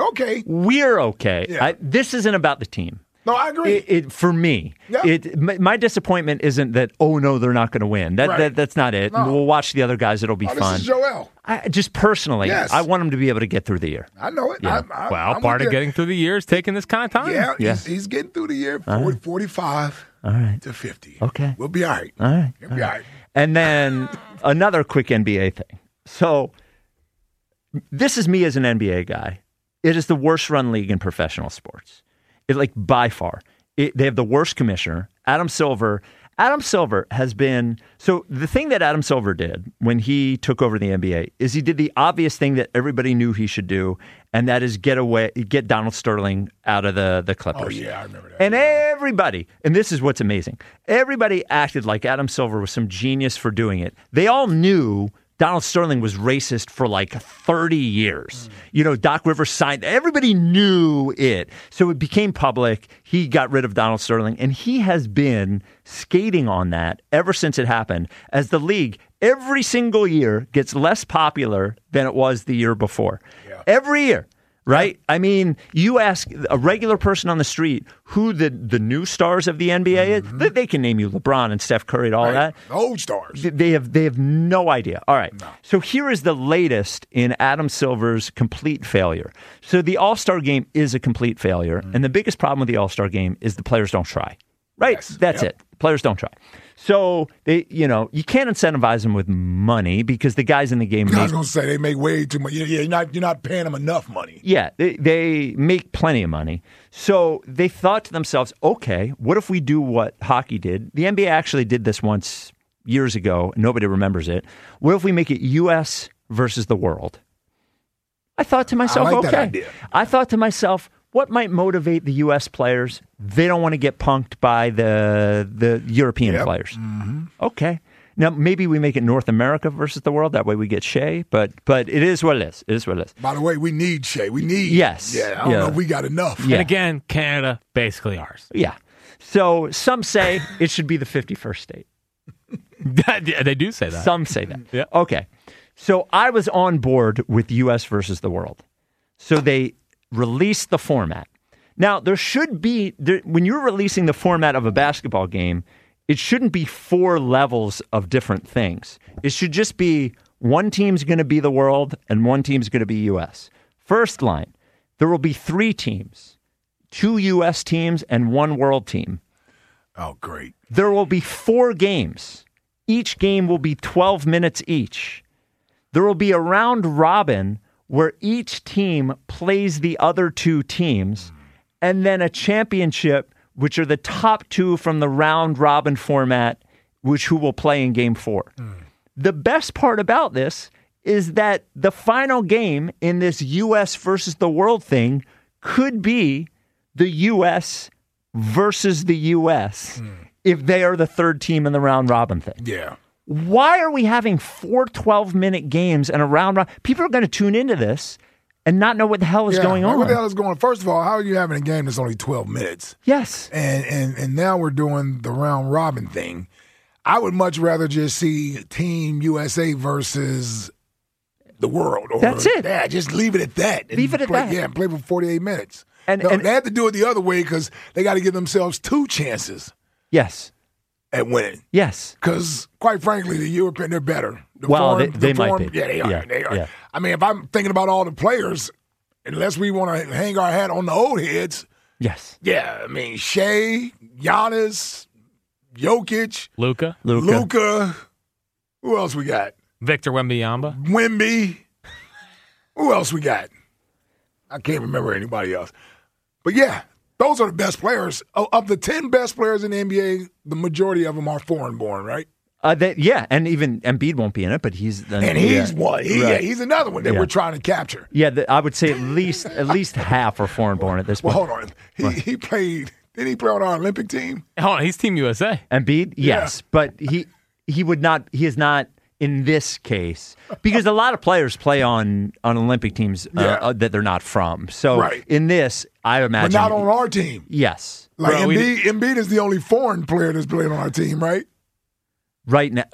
E: We're okay.
I: Yeah.
E: This isn't about the team.
I: No, I agree.
E: For me, my disappointment isn't that, oh, no, they're not going to win. That's not it.
I: No.
E: We'll watch the other guys. It'll be fun.
I: This is Joel.
E: Just personally,
I: yes.
E: I want them to be able to get through the year.
I: I know it.
E: Yeah.
I: I'm
H: part of getting through the year is taking this kind of time.
I: Yeah, he's getting through the year, 45 to 50.
E: Okay.
I: We'll be all right.
E: All right.
I: We'll be all right.
E: And then another quick NBA thing. So this is me as an NBA guy. It is the worst run league in professional sports. By far. They have the worst commissioner, Adam Silver. Adam Silver has been – so the thing that Adam Silver did when he took over the NBA is he did the obvious thing that everybody knew he should do, and that is get Donald Sterling out of the Clippers.
I: Oh, yeah, I remember that.
E: And everybody – and this is what's amazing. Everybody acted like Adam Silver was some genius for doing it. They all knew Donald Sterling was racist for like 30 years. Doc Rivers signed, everybody knew it. So it became public. He got rid of Donald Sterling, and he has been skating on that ever since it happened, as the league every single year gets less popular than it was the year before. Yeah. Every year. Right? I mean, you ask a regular person on the street who the new stars of the NBA is, they can name you LeBron and Steph Curry and all that.
I: The old stars.
E: They have no idea. All right. No. So here is the latest in Adam Silver's complete failure. So the All-Star game is a complete failure, and the biggest problem with the All-Star game is the players don't try. Right? Yes. That's it. Players don't try. So they, you can't incentivize them with money because the guys in the game.
I: I was going to say they make way too much. You're not paying them enough money.
E: Yeah, they make plenty of money. So they thought to themselves, okay, what if we do what hockey did? The NBA actually did this once years ago. Nobody remembers it. What if we make it U.S. versus the world? I thought to myself,
I: I like
E: okay.
I: that idea.
E: I thought to myself, what might motivate the U.S. players? They don't want to get punked by the European players. Mm-hmm. Okay. Now, maybe we make it North America versus the world. That way we get Shea. But it is what it is. It is what it is.
I: By the way, we need Shea. We need.
E: Yes.
I: Yeah, I don't know if we got enough.
H: Yeah. And again, Canada, basically ours.
E: Yeah. So some say it should be the 51st state.
H: They do say that.
E: Some say that.
H: Yeah.
E: Okay. So I was on board with U.S. versus the world. So they release the format. Now, there should be, when you're releasing the format of a basketball game, it shouldn't be 4 levels of different things. It should just be one team's going to be the world and one team's going to be U.S. First line, there will be 3 teams, 2 U.S. teams and 1 world team.
I: Oh, great.
E: There will be 4 games. Each game will be 12 minutes each. There will be a round robin where each team plays the other 2 teams, and then a championship, which are the top 2 from the round robin format, who will play in game 4. The best part about this is that the final game in this U.S. versus the world thing could be the U.S. versus the U.S. If they are the 3rd team in the round robin thing.
I: Yeah.
E: Why are we having 4 12-minute games and a round robin? People are going to tune into this and not know what the hell is going on.
I: What the hell is going on? First of all, how are you having a game that's only 12 minutes?
E: Yes.
I: And now we're doing the round robin thing. I would much rather just see Team USA versus the world.
E: That's it.
I: Yeah, just leave it at that.
E: Leave it at that.
I: Yeah, play for 48 minutes.
E: And
I: they have to do it the other way because they got to give themselves 2 chances.
E: Yes.
I: At winning.
E: Yes.
I: Because, quite frankly, the European, they're better.
E: They might be.
I: Yeah, they are.
E: Yeah.
I: They are.
E: Yeah.
I: I mean, if I'm thinking about all the players, unless we want to hang our hat on the old heads.
E: Yes.
I: Yeah, I mean, Shea, Giannis, Jokic.
H: Luka.
I: Who else we got?
H: Victor Wembanyama.
I: Wemby. Who else we got? I can't remember anybody else. But, yeah. Those are the best players. Of the 10 best players in the NBA, the majority of them are foreign-born, right?
E: And even Embiid won't be in it, but he's one.
I: Right. He's another one that we're trying to capture.
E: Yeah, I would say at least half are foreign-born at this point.
I: Well, hold on. He played. Didn't he play on our Olympic team?
H: Hold on, he's Team USA.
E: Embiid, yes, but he would not. He is not in this case because a lot of players play on Olympic teams that they're not from. So in this, I imagine,
I: but not on our team.
E: Yes,
I: like Embiid is the only foreign player that's playing on our team, right?
E: Right now,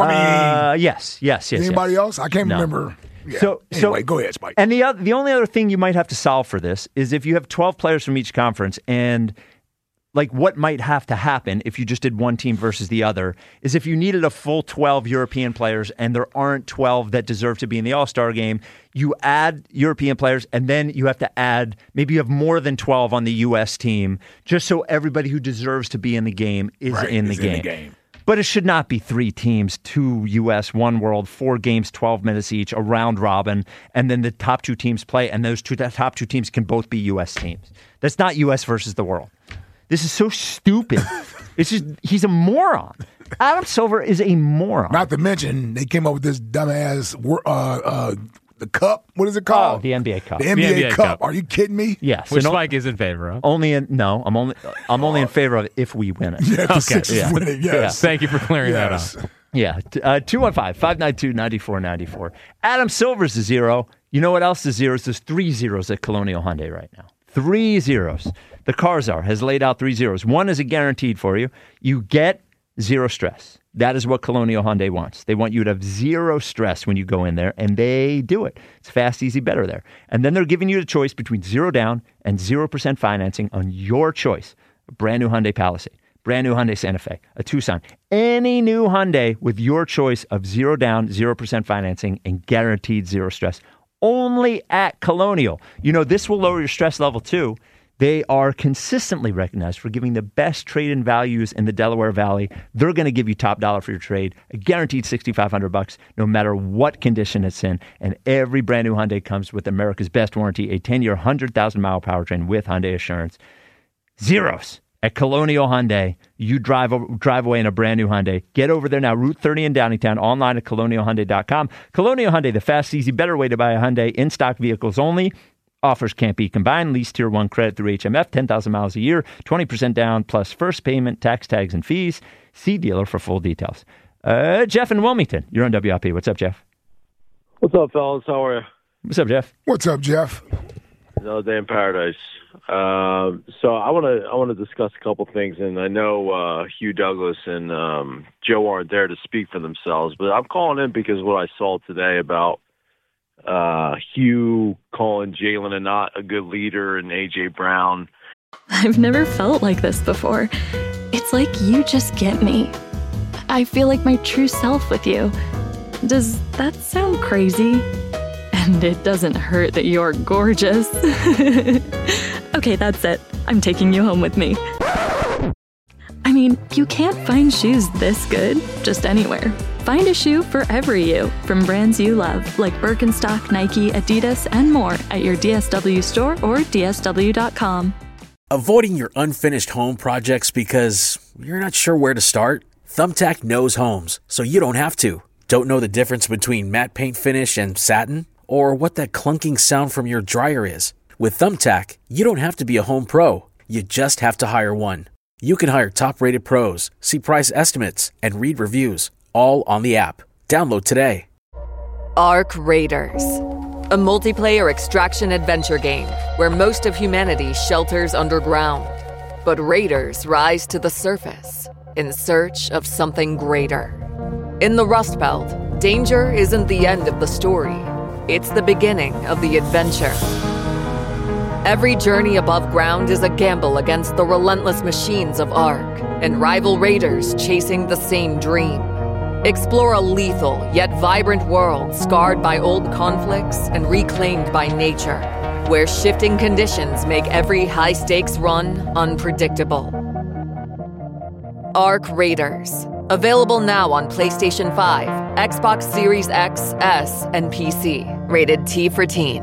E: yes.
I: Anybody else? I can't remember. Yeah.
E: So
I: anyway, go ahead, Spike.
E: And the only other thing you might have to solve for this is if you have 12 players from each conference, and like what might have to happen if you just did one team versus the other is if you needed a full 12 European players and there aren't 12 that deserve to be in the All-Star game, you add European players and then you have to add, maybe you have more than 12 on the U.S. team just so everybody who deserves to be in the game is in the game. But it should not be 3 teams, 2 U.S., 1 world, 4 games, 12 minutes each, a round robin, and then the top 2 teams play, and those top 2 teams can both be U.S. teams. That's not U.S. versus the world. This is so stupid. It's just, he's a moron. Adam Silver is a moron.
I: Not to mention, they came up with this dumbass, the cup. What is it called?
E: Oh, the NBA Cup.
I: The NBA Cup. Are you kidding me?
E: Yes.
H: Which Spike is in favor of.
E: I'm only in favor of it if we win it.
I: Yeah, if the Sixers win it, yes.
H: Thank you for clearing that up.
E: Yeah, 215-592-9494. Adam Silver's a zero. You know what else is zeros? There's 3 zeros at Colonial Hyundai right now. 3 zeros. The Carzar has laid out 3 zeros. One is a guaranteed for you. You get zero stress. That is what Colonial Hyundai wants. They want you to have zero stress when you go in there, and they do it. It's fast, easy, better there. And then they're giving you the choice between 0 down and 0% financing on your choice. A brand new Hyundai Palisade, brand new Hyundai Santa Fe, a Tucson, any new Hyundai with your choice of 0 down, 0% financing, and guaranteed zero stress. Only at Colonial. You know, this will lower your stress level too. They are consistently recognized for giving the best trade-in values in the Delaware Valley. They're going to give you top dollar for your trade, a guaranteed $6,500 no matter what condition it's in. And every brand new Hyundai comes with America's best warranty, a 10-year, 100,000-mile powertrain with Hyundai Assurance. Zeros at Colonial Hyundai. You drive away in a brand new Hyundai. Get over there now, Route 30 in Downingtown, online at colonialhyundai.com. Colonial Hyundai, the fast, easy, better way to buy a Hyundai. In-stock vehicles only. Offers can't be combined. Lease Tier 1 credit through HMF, 10,000 miles a year, 20% down, plus first payment, tax, tags, and fees. See dealer for full details. Jeff in Wilmington, you're on WIP. What's up, Jeff?
Q: What's up, fellas? How are you?
E: What's up, Jeff?
I: What's up, Jeff?
Q: Another day in paradise. So I want to discuss a couple things, and I know Hugh Douglas and Joe aren't there to speak for themselves, but I'm calling in because what I saw today about Hugh calling Jalen not a good leader and A.J. Brown.
R: I've never felt like this before. It's like you just get me. I feel like my true self with you. Does that sound crazy? And it doesn't hurt that you're gorgeous. Okay, that's it. I'm taking you home with me. I mean, you can't find shoes this good just anywhere. Find a shoe for every you from brands you love, like Birkenstock, Nike, Adidas, and more at your DSW store or DSW.com.
N: Avoiding your unfinished home projects because you're not sure where to start? Thumbtack knows homes, so you don't have to. Don't know the difference between matte paint finish and satin? Or what that clunking sound from your dryer is? With Thumbtack, you don't have to be a home pro. You just have to hire one. You can hire top-rated pros, see price estimates, and read reviews, all on the app. Download today.
A: Ark Raiders, a multiplayer extraction adventure game where most of humanity shelters underground. But raiders rise to the surface in search of something greater. In the Rust Belt, danger isn't the end of the story. It's the beginning of the adventure. Every journey above ground is a gamble against the relentless machines of Ark and rival raiders chasing the same dream. Explore a lethal yet vibrant world scarred by old conflicts and reclaimed by nature, where shifting conditions make every high-stakes run unpredictable. Ark Raiders. Available now on PlayStation 5, Xbox Series X, S, and PC. Rated T for Teen.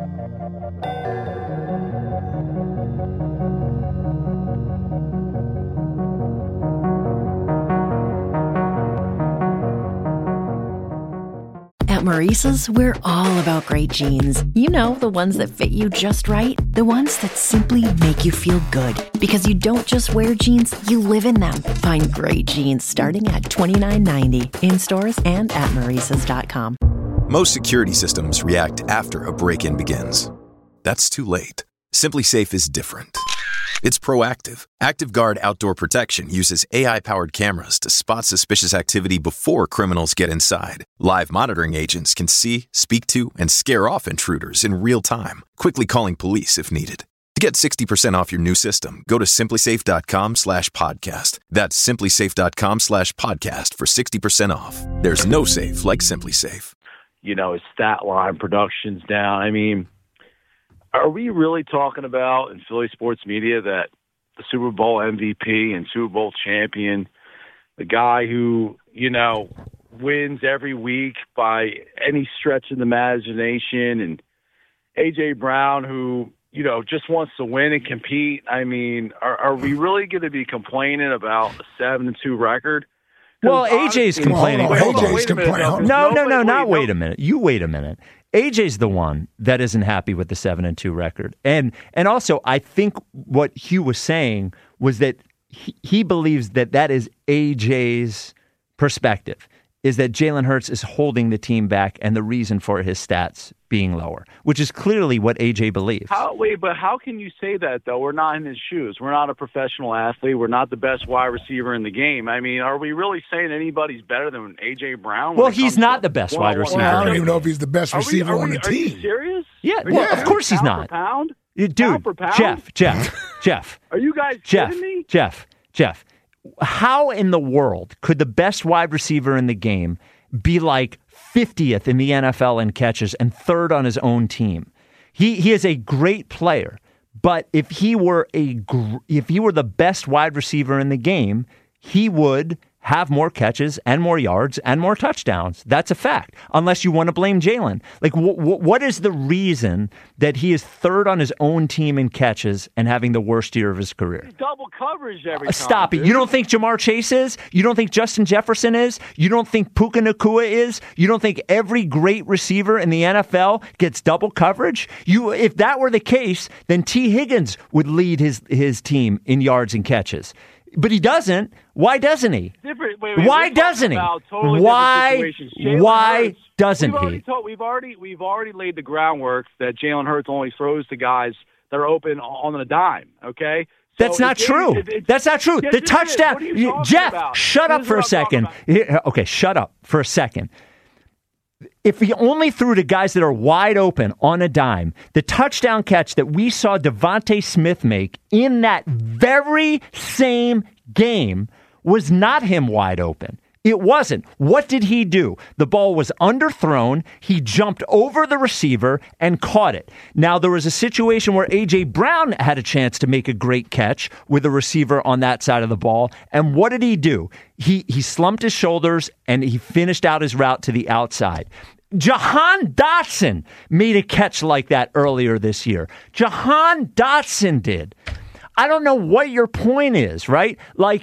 O: At Maurice's, we're all about great jeans. You know, the ones that fit you just right. The ones that simply make you feel good. Because you don't just wear jeans, you live in them. Find great jeans starting at $29.90 in stores and at Maurice's.com.
B: Most security systems react after a break-in begins. That's too late. Simply Safe is different. It's proactive. ActiveGuard Outdoor Protection uses AI-powered cameras to spot suspicious activity before criminals get inside. Live monitoring agents can see, speak to, and scare off intruders in real time, quickly calling police if needed. To get 60% off your new system, go to simplysafe.com/podcast. That's simplysafe.com/podcast for 60% off. There's no safe like Simply Safe.
Q: You know, his stat line production's down. I mean, are we really talking about in Philly sports media that the Super Bowl MVP and Super Bowl champion, the guy who, you know, wins every week by any stretch of the imagination, and A.J. Brown, who, you know, just wants to win and compete? I mean, are we really going to be complaining about a 7-2 record?
E: Well, AJ's complaining.
I: AJ's complaining.
E: No, not wait a minute. You wait a minute. AJ's the one that isn't happy with the 7-2 record. And also, I think what Hugh was saying was that he believes that is AJ's perspective. is that Jalen Hurts is holding the team back and the reason for his stats being lower, which is clearly what AJ believes.
Q: But how can you say that, though? We're not in his shoes. We're not a professional athlete. We're not the best wide receiver in the game. I mean, are we really saying anybody's better than A.J. Brown?
E: Well, he's not the best wide receiver.
I: Well, I don't even know if he's the best receiver on the
Q: Are you
I: team.
Q: serious?
E: Yeah, well, of course he's not.
Q: Pound?
E: Dude,
Q: Pound for pound?
E: Jeff.
Q: Are you guys kidding me?
E: Jeff, how in the world could the best wide receiver in the game be like 50th in the NFL in catches and third on his own team? He is a great player, but if he were the best wide receiver in the game, he would have more catches and more yards and more touchdowns. That's a fact, unless you want to blame Jalen. Like, what is the reason that he is third on his own team in catches and having the worst year of his career?
Q: Double coverage every time.
E: Stop it.
Q: Dude.
E: You don't think Jamar Chase is? You don't think Justin Jefferson is? You don't think Puka Nacua is? You don't think every great receiver in the NFL gets double coverage? If that were the case, then T. Higgins would lead his team in yards and catches. But he doesn't. Why doesn't he? Why doesn't he? Why doesn't he?
Q: We've already laid the groundwork that Jalen Hurts only throws to guys that are open on a dime. Okay.
E: That's not true. That's not true.
Q: Yes,
E: the
Q: it
E: touchdown.
Q: is. What are you talking
E: Jeff,
Q: about?
E: shut up for a second. Okay, shut up for a second. If he only threw to guys that are wide open on a dime, the touchdown catch that we saw Devontae Smith make in that very same game was not him wide open. It wasn't. What did he do? The ball was underthrown. He jumped over the receiver and caught it. Now, there was a situation where A.J. Brown had a chance to make a great catch with a receiver on that side of the ball. And what did he do? He slumped his shoulders and he finished out his route to the outside. Jahan Dotson made a catch like that earlier this year. Jahan Dotson did. I don't know what your point is, right?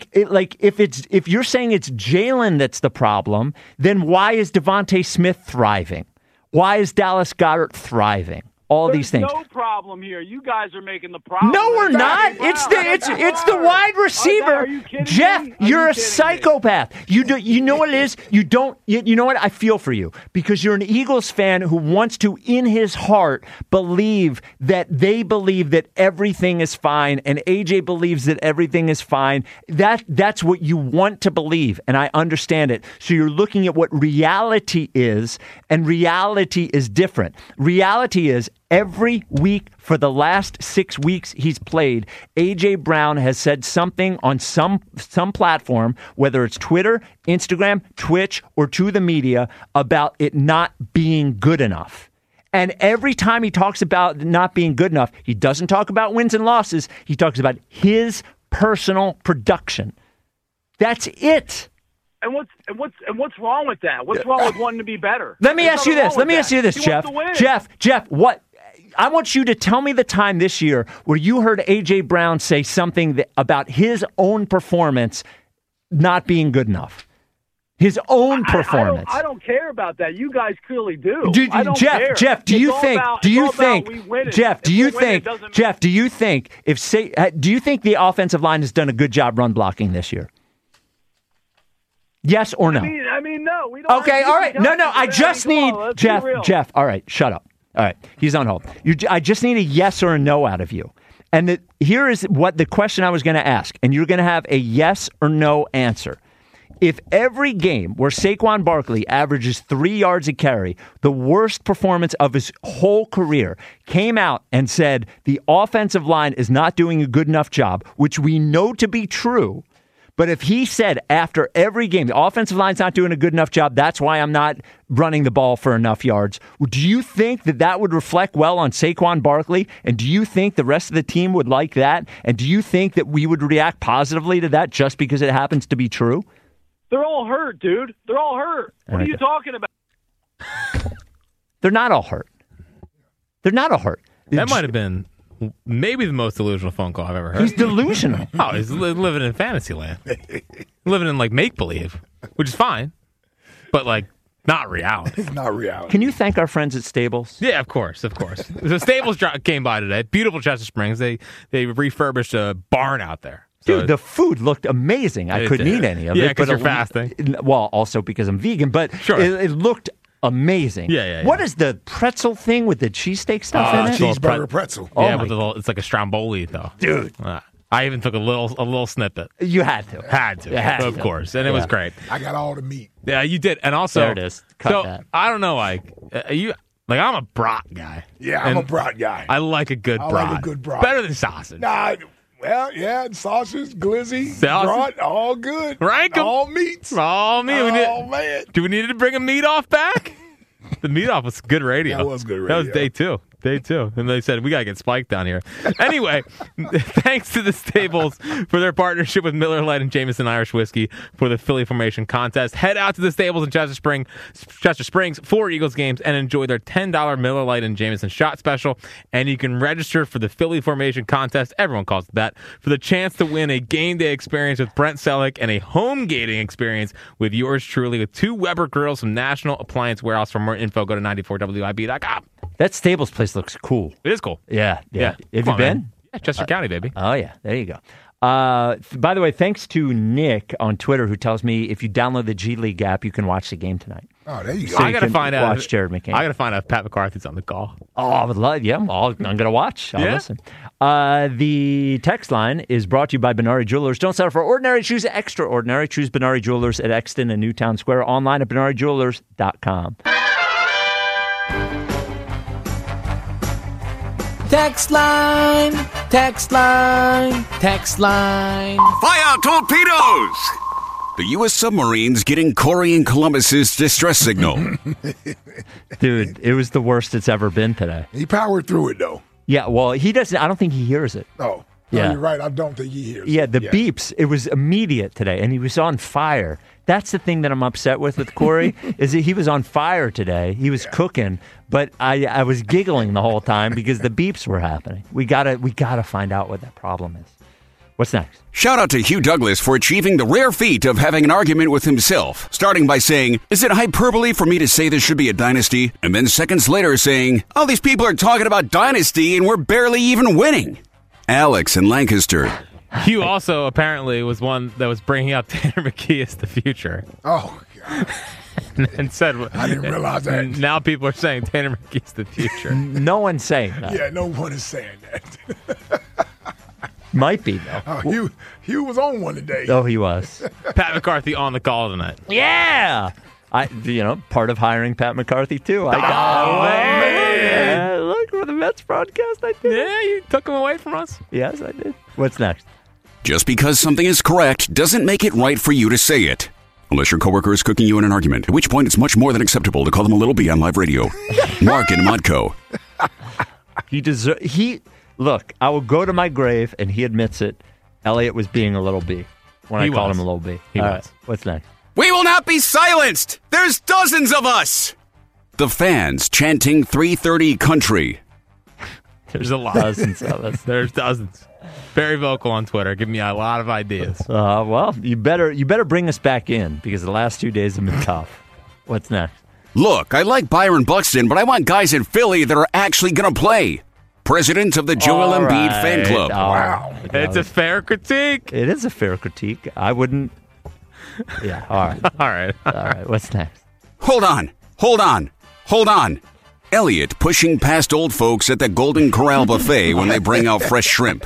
E: If you're saying it's Jalen that's the problem, then why is Devontae Smith thriving? Why is Dallas Goedert thriving? All these things.
Q: No problem here. You guys are making the problem.
E: No, we're not. It's the wide receiver.
Q: Are you kidding
E: Jeff,
Q: me?
E: you're a psychopath. You know what it is? You know what? I feel for you because you're an Eagles fan who wants to, in his heart, believe that everything is fine, and AJ believes that everything is fine. That's what you want to believe, and I understand it. So you're looking at what reality is, and reality is different. Reality is every week for the last 6 weeks he's played, A.J. Brown has said something on some platform, whether it's Twitter, Instagram, Twitch, or to the media, about it not being good enough. And every time he talks about not being good enough, he doesn't talk about wins and losses. He talks about his personal production. That's it.
Q: And what's wrong with that? What's wrong with wanting to be better?
E: Let me ask you this, Jeff. Jeff, what? I want you to tell me the time this year where you heard A.J. Brown say something about his own performance not being good enough. His own performance.
Q: I don't care about that. You guys clearly do. I don't
E: Jeff,
Q: care.
E: Jeff, do you think the offensive line has done a good job run blocking this year? Yes or no?
Q: I mean, no. We don't.
E: Okay, all right. No. I just need Jeff. All right, shut up. All right, he's on hold. I just need a yes or a no out of you. And here is what the question I was going to ask, and you're going to have a yes or no answer. If every game where Saquon Barkley averages 3 yards a carry, the worst performance of his whole career, came out and said the offensive line is not doing a good enough job, which we know to be true. But if he said after every game, the offensive line's not doing a good enough job, that's why I'm not running the ball for enough yards, do you think that would reflect well on Saquon Barkley? And do you think the rest of the team would like that? And do you think that we would react positively to that just because it happens to be true?
Q: They're all hurt, dude. They're all hurt. What are you talking about?
E: They're not all hurt.
H: That might have been maybe the most delusional phone call I've ever heard.
E: He's delusional.
H: Oh, he's living in fantasy land. Living in, make-believe, which is fine, but, not reality.
I: It's not reality.
E: Can you thank our friends at Stables?
H: Yeah, of course. The Stables came by today. Beautiful Chester Springs. They refurbished a barn out there. So
E: Dude, the food looked amazing. I couldn't eat any of it.
H: Yeah, because
E: but
H: you're fasting.
E: Well, also because I'm vegan, but
H: Sure.
E: it looked amazing.
H: Yeah.
E: What is the pretzel thing with the cheesesteak stuff in it?
I: Cheeseburger pretzel.
H: Yeah,
E: Oh
H: with a little, it's like a stromboli though.
E: Dude.
H: I even took a little snippet.
E: You had to.
H: Of course. And it was great.
I: I got all the meat.
H: Yeah, you did. And also,
E: There it is. Cut that.
H: I don't know, like, I'm a brat guy.
I: Yeah, I'm a brat guy.
H: I like a good
I: I
H: brat.
I: like a good brat.
H: Better than sausage.
I: Nah, well, yeah, sausage, glizzy,
H: Sausage?
I: brat, all good.
H: Rank 'em.
I: All meats.
H: Oh, man.
I: Oh, man.
H: Do we need to bring a meat off back? The meat off was good radio.
I: That was good radio.
H: That was day two. And they said, we got to get Spike down here. Anyway, thanks to the Stables for their partnership with Miller Lite and Jameson Irish Whiskey for the Philly Formation Contest. Head out to the Stables in Chester Springs for Eagles games and enjoy their $10 Miller Lite and Jameson shot special. And you can register for the Philly Formation Contest, everyone calls it that, for the chance to win a game day experience with Brent Selleck and a home gating experience with yours truly with 2 Weber grills from National Appliance Warehouse. For more info, go to 94WIB.com.
E: That Stables place looks cool.
H: It is cool.
E: Yeah. Have
H: Come
E: you
H: on,
E: been?
H: man. Yeah, Chester County, baby.
E: Oh, yeah. There you go. By the way, thanks to Nick on Twitter who tells me if you download the G League app, you can watch the game tonight.
I: Oh, there you go.
E: So
H: I got to find out.
E: Watch Jared McCain.
H: I got to find out if Pat McCarthy's on the call.
E: Oh, I would love. Yeah, I'm going to watch. I'll
H: Yeah?
E: listen. The text line is brought to you by Benari Jewelers. Don't settle for ordinary. Choose extraordinary. Choose Benari Jewelers at Exton and Newtown Square. Online at BenariJewelers.com.
G: Text line, text line, text line.
F: Fire torpedoes! The U.S. submarines getting Corey and Columbus's distress signal.
E: Dude, it was the worst it's ever been today.
I: He powered through it, though.
E: Yeah, well, he doesn't. I don't think he hears it.
I: Oh,
E: Yeah.
I: no, you're right. I don't think he hears
E: Yeah,
I: it.
E: the beeps, it was immediate today, and he was on fire. That's the thing that I'm upset with Corey, is that he was on fire today. He was cooking, but I was giggling the whole time because the beeps were happening. We gotta find out what that problem is. What's next?
F: Shout out to Hugh Douglas for achieving the rare feat of having an argument with himself, starting by saying, "Is it hyperbole for me to say this should be a dynasty?" And then seconds later saying, "All these people are talking about dynasty and we're barely even winning." Alex in Lancaster.
H: Hugh also apparently was one that was bringing up Tanner McKee as the future.
I: Oh, God.
H: and said,
I: I didn't realize that.
H: Now people are saying Tanner McKee's the future.
E: No one's saying that.
I: Yeah, no one is saying that.
E: Might be, though.
I: Oh, Hugh was on one today.
E: Oh, he was.
H: Pat McCarthy on the call tonight.
E: Yeah! Part of hiring Pat McCarthy, too. I got
H: man.
E: Look, for the Mets broadcast, I did.
H: Yeah, you took him away from us.
E: Yes, I did. What's next?
F: Just because something is correct doesn't make it right for you to say it. Unless your coworker is cooking you in an argument, at which point it's much more than acceptable to call them a little B on live radio. Mark in Modco.
E: Look, I will go to my grave, and he admits it. Elliot was being a little B when I called him a little B.
H: He
E: All
H: was.
E: right, what's next?
F: We will not be silenced! There's dozens of us! The fans chanting 3:30 country.
H: There's a lot.
E: Dozens of us.
H: There's dozens. Very vocal on Twitter. Give me a lot of ideas.
E: Well, you better bring us back in because the last 2 days have been tough. What's next?
F: Look, I like Byron Buxton, but I want guys in Philly that are actually going to play. President of the Joel Embiid fan club.
I: Wow.
H: It's a fair critique.
E: It is a fair critique. I wouldn't. Yeah, all right.
H: All right.
E: All right, what's next?
F: Hold on. Elliot pushing past old folks at the Golden Corral buffet when they bring out fresh shrimp.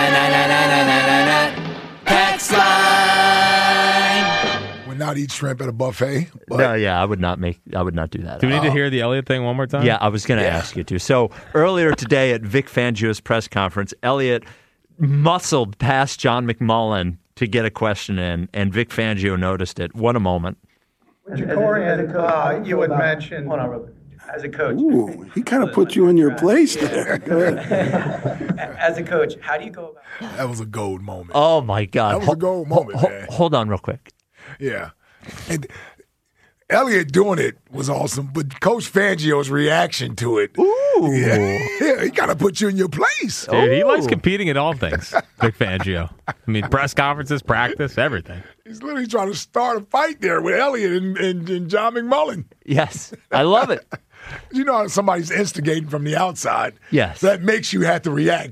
G: Text line.
I: Would not eat shrimp at a buffet. But
E: No, yeah, I would not do that.
H: Do we need to hear the Elliott thing one more time?
E: Yeah, I was going to ask you to. So earlier today at Vic Fangio's press conference, Elliott muscled past John McMullen to get a question in, and Vic Fangio noticed it. What a moment.
P: Corey, you had mentioned. Hold on, real quick. As a coach.
S: Ooh, he kind of put you in your place there. Go ahead.
P: As a coach, how do you go about
I: that was a gold moment.
E: Oh, my God.
I: That was a gold moment, man.
E: Hold on real quick.
I: Yeah. And Elliott doing it was awesome, but Coach Fangio's reaction to it.
E: Ooh.
I: Yeah, he got to put you in your place.
H: Dude, he likes competing at all things, Vic Fangio. I mean, press conferences, practice, everything.
I: He's literally trying to start a fight there with Elliott and John McMullen.
E: Yes, I love it.
I: You know how somebody's instigating from the outside.
E: Yes.
I: That makes you have to react to it.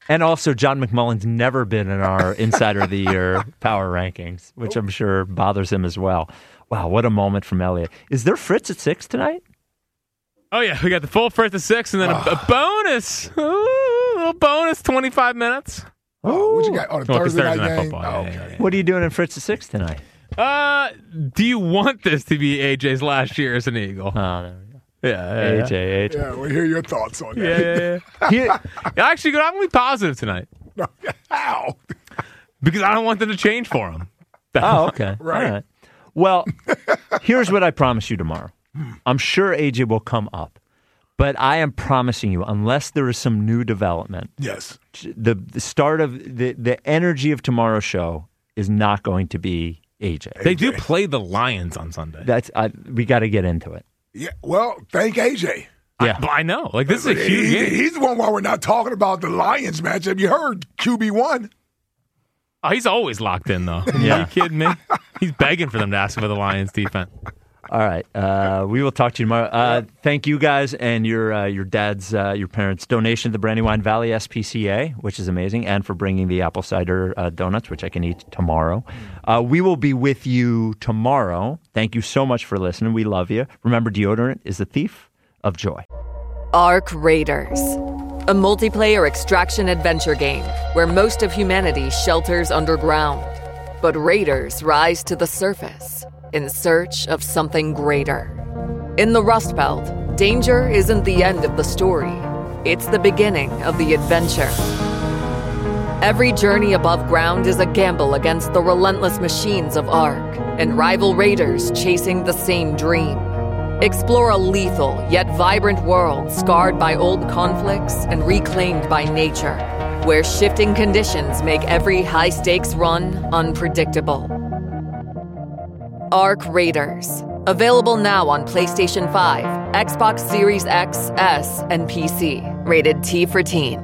E: And also, John McMullen's never been in our Insider of the Year power rankings, which I'm sure bothers him as well. Wow, what a moment from Elliot. Is there Fritz at 6 tonight?
H: Oh, yeah. We got the full Fritz at 6 and then a bonus. Ooh, a little bonus, 25 minutes.
I: Oh, what you got? Oh, the Thursday night game?
H: Football.
I: Oh,
H: Yeah.
E: What are you doing in Fritz at 6 tonight?
H: Do you want this to be AJ's last year as an Eagle?
E: Oh, there we go.
H: Yeah.
E: AJ.
I: Yeah, we'll hear your thoughts on that.
H: Yeah. Actually, I'm going to be positive tonight.
I: How?
H: Because I don't want them to change for him.
E: Oh, okay.
I: Right.
E: All right. Well, here's what I promise you tomorrow. I'm sure AJ will come up, but I am promising you, unless there is some new development,
I: yes,
E: the start of the energy of tomorrow's show is not going to be AJ.
H: They do play the Lions on Sunday.
E: We got to get into it.
I: Yeah. Well, thank AJ.
E: Yeah,
H: I know. Like, this is a huge game.
I: He's the one why we're not talking about the Lions matchup. You heard QB1.
H: Oh, he's always locked in, though.
E: Yeah.
H: Are you kidding me? He's begging for them to ask for the Lions defense.
E: All right. We will talk to you tomorrow. Thank you guys and your dad's, your parents' donation to the Brandywine Valley SPCA, which is amazing, and for bringing the apple cider donuts, which I can eat tomorrow. We will be with you tomorrow. Thank you so much for listening. We love you. Remember, deodorant is the thief of joy.
A: Ark Raiders, a multiplayer extraction adventure game where most of humanity shelters underground, but raiders rise to the surface in search of something greater. In the Rust Belt, danger isn't the end of the story. It's the beginning of the adventure. Every journey above ground is a gamble against the relentless machines of Ark and rival raiders chasing the same dream. Explore a lethal yet vibrant world scarred by old conflicts and reclaimed by nature, where shifting conditions make every high-stakes run unpredictable. Ark Raiders. Available now on PlayStation 5, Xbox Series X, S, and PC. Rated T for Teen.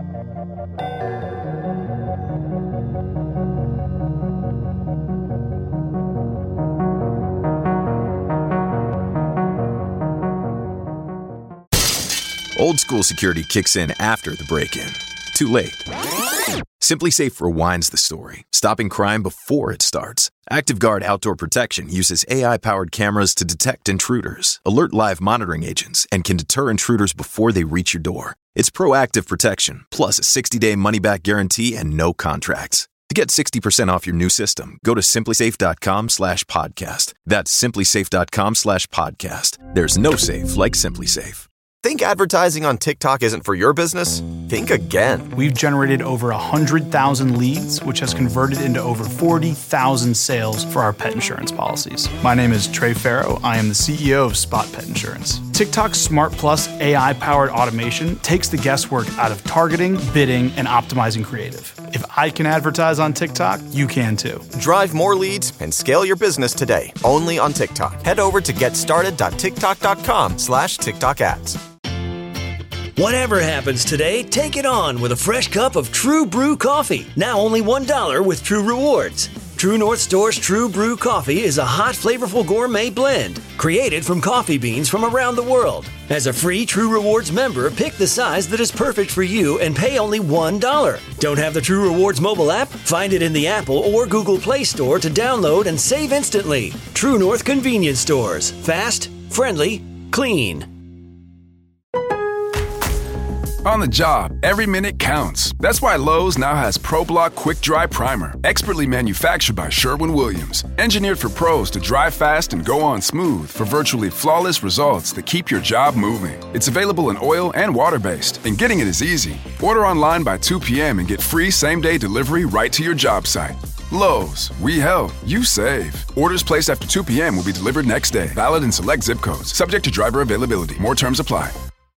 B: Old school security kicks in after the break-in. Too late. Simply Safe rewinds the story, stopping crime before it starts. ActiveGuard Outdoor Protection uses AI-powered cameras to detect intruders, alert live monitoring agents, and can deter intruders before they reach your door. It's proactive protection, plus a 60-day money-back guarantee and no contracts. To get 60% off your new system, go to simplysafe.com/podcast. That's simplysafe.com/podcast. There's no safe like Simply Safe.
D: Think advertising on TikTok isn't for your business? Think again.
T: We've generated over 100,000 leads, which has converted into over 40,000 sales for our pet insurance policies. My name is Trey Farrow. I am the CEO of Spot Pet Insurance. TikTok's Smart Plus AI-powered automation takes the guesswork out of targeting, bidding, and optimizing creative. If I can advertise on TikTok, you can too.
D: Drive more leads and scale your business today, only on TikTok. Head over to getstarted.tiktok.com/TikTok ads.
U: Whatever happens today, take it on with a fresh cup of True Brew coffee. Now only $1 with True Rewards. True North Store's True Brew coffee is a hot, flavorful gourmet blend created from coffee beans from around the world. As a free True Rewards member, pick the size that is perfect for you and pay only $1. Don't have the True Rewards mobile app? Find it in the Apple or Google Play Store to download and save instantly. True North Convenience Stores. Fast, friendly, clean.
V: On the job, every minute counts. That's why Lowe's now has ProBlock Quick Dry Primer, expertly manufactured by Sherwin-Williams. Engineered for pros to dry fast and go on smooth for virtually flawless results that keep your job moving. It's available in oil and water-based, and getting it is easy. Order online by 2 p.m. and get free same-day delivery right to your job site. Lowe's, we help, you save. Orders placed after 2 p.m. will be delivered next day. Valid in select zip codes. Subject to driver availability. More terms apply.